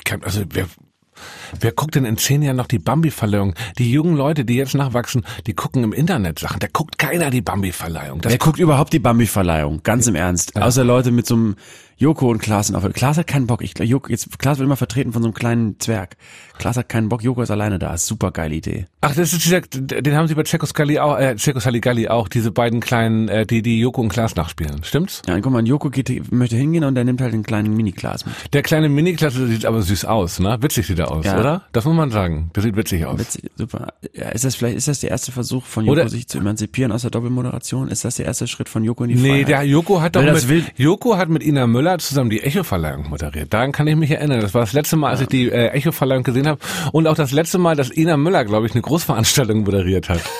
Wer guckt denn in 10 Jahren noch die Bambi-Verleihung? Die jungen Leute, die jetzt nachwachsen, die gucken im Internet Sachen. Da guckt keiner die Bambi-Verleihung.
Wer guckt überhaupt die Bambi-Verleihung? Ganz im Ernst. Ja. Außer Leute mit so einem Joko und Klaas. Klaas hat keinen Bock. Klaas wird immer vertreten von so einem kleinen Zwerg. Klaas hat keinen Bock, Joko ist alleine da. Super geile Idee.
Ach, das ist den haben sie bei Cecco Saligalli auch, diese beiden kleinen, die Joko und Klaas nachspielen. Stimmt's?
Ja, guck mal, Joko möchte hingehen und der nimmt halt den kleinen Mini-Klaas mit.
Der kleine Mini-Klaas sieht aber süß aus, ne? Witzig sieht er aus, ja. Oder? Das muss man sagen. Der sieht witzig aus.
Witzig, super. Ja, ist das der erste Versuch von Joko, sich zu emanzipieren aus der Doppelmoderation? Ist das der erste Schritt von Joko in die Freiheit?
Nee, der Joko hat mit Ina Müller zusammen die Echo-Verleihung moderiert. Daran kann ich mich erinnern. Das war das letzte Mal, als ich die Echo-Verleihung gesehen habe. Und auch das letzte Mal, dass Ina Müller, glaube ich, eine Großveranstaltung moderiert hat.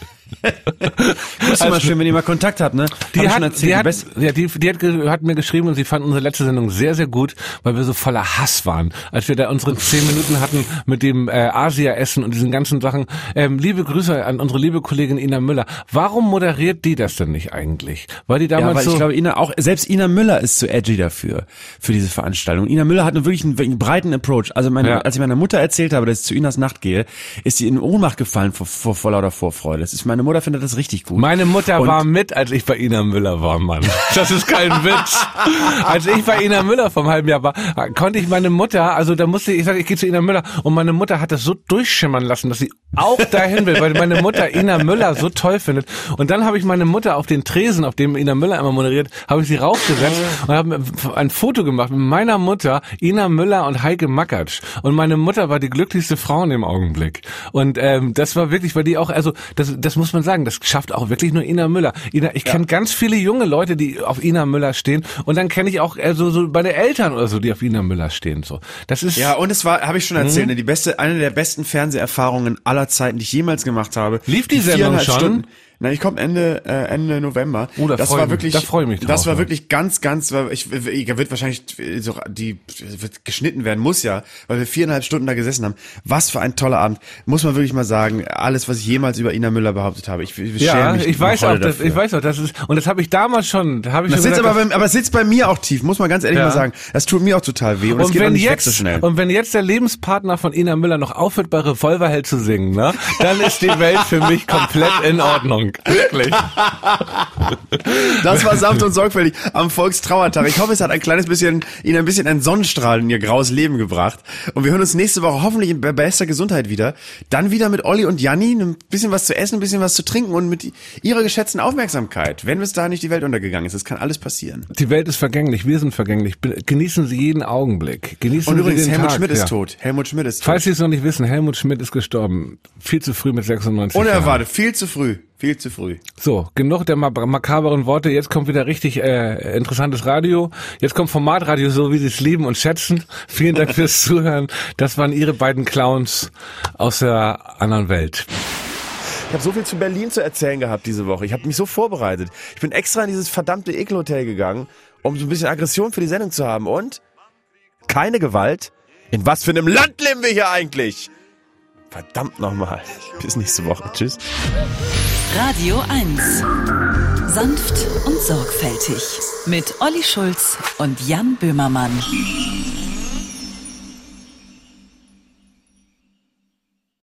Das ist immer schön, wenn ihr mal Kontakt habt, ne?
Die hat mir geschrieben und sie fand unsere letzte Sendung sehr, sehr gut, weil wir so voller Hass waren. Als wir da unsere 10 Minuten hatten mit dem Asia-Essen und diesen ganzen Sachen. Liebe Grüße an unsere liebe Kollegin Ina Müller. Warum moderiert die das denn nicht eigentlich? Weil die damals
ich glaube, selbst Ina Müller ist zu edgy dafür, für diese Veranstaltung. Ina Müller hat wirklich einen breiten Approach. Also als ich meiner Mutter erzählt habe, dass ich zu Inas Nacht gehe, ist sie in Ohnmacht gefallen vor lauter Vorfreude. Meine Mutter findet das richtig gut.
Meine Mutter war mit, als ich bei Ina Müller war, Mann. Das ist kein Witz. Als ich bei Ina Müller vor einem halben Jahr war, konnte ich meine Mutter, also da musste ich sagen, ich gehe zu Ina Müller und meine Mutter hat das so durchschimmern lassen, dass sie auch dahin will, weil meine Mutter Ina Müller so toll findet. Und dann habe ich meine Mutter auf den Tresen, auf dem Ina Müller immer moderiert, habe ich sie raufgesetzt und habe ein Foto gemacht mit meiner Mutter, Ina Müller und Heike Makatsch. Und meine Mutter war die glücklichste Frau in dem Augenblick. Und das war wirklich, weil die auch, also das muss man sagen, das schafft auch wirklich nur Ina Müller. Ich kenne ganz viele junge Leute, die auf Ina Müller stehen und dann kenne ich auch so bei den Eltern oder so, die auf Ina Müller stehen. So, das ist
ja, und es war, habe ich schon erzählt, eine der besten Fernseherfahrungen aller Zeiten, die ich jemals gemacht habe.
Lief die Sendung schon?
Stunden. Nein, ich komme Ende November.
Oh, da freue ich mich drauf.
Das war wirklich ganz, wird wahrscheinlich wird geschnitten werden, muss ja, weil wir 4,5 Stunden da gesessen haben. Was für ein toller Abend. Muss man wirklich mal sagen, alles, was ich jemals über Ina Müller behauptet habe. Ich weiß auch, das ist, und das habe ich damals schon, aber es sitzt bei mir auch tief, muss man ganz ehrlich mal sagen. Das tut mir auch total weh und es geht auch nicht weg so schnell.
Und wenn jetzt der Lebenspartner von Ina Müller noch aufhört, bei Revolverheld zu singen, ne, dann ist die Welt für mich komplett in Ordnung. Wirklich.
Das war sanft und sorgfältig am Volkstrauertag. Ich hoffe, es hat Ihnen ein bisschen einen Sonnenstrahl in Ihr graues Leben gebracht. Und wir hören uns nächste Woche hoffentlich in bester Gesundheit wieder. Dann wieder mit Olli und Janni, ein bisschen was zu essen, ein bisschen was zu trinken und mit Ihrer geschätzten Aufmerksamkeit. Wenn bis dahin nicht die Welt untergegangen ist, das kann alles passieren.
Die Welt ist vergänglich, wir sind vergänglich. Genießen Sie jeden Augenblick. Genießen
und übrigens,
Sie den
Helmut
Tag.
Schmidt ist tot. Helmut Schmidt ist tot.
Falls Sie es noch nicht wissen, Helmut Schmidt ist gestorben. Viel zu früh mit 96
Unerwartet, viel zu früh. Viel zu früh.
So, genug der makaberen Worte. Jetzt kommt wieder richtig interessantes Radio. Jetzt kommt Formatradio, so wie Sie es lieben und schätzen. Vielen Dank fürs Zuhören. Das waren Ihre beiden Clowns aus der anderen Welt.
Ich habe so viel zu Berlin zu erzählen gehabt diese Woche. Ich habe mich so vorbereitet. Ich bin extra in dieses verdammte Ekelhotel gegangen, um so ein bisschen Aggression für die Sendung zu haben. Und? Keine Gewalt? In was für einem Land leben wir hier eigentlich? Verdammt nochmal. Bis nächste Woche. Tschüss.
Radio 1. Sanft und sorgfältig. Mit Olli Schulz und Jan Böhmermann.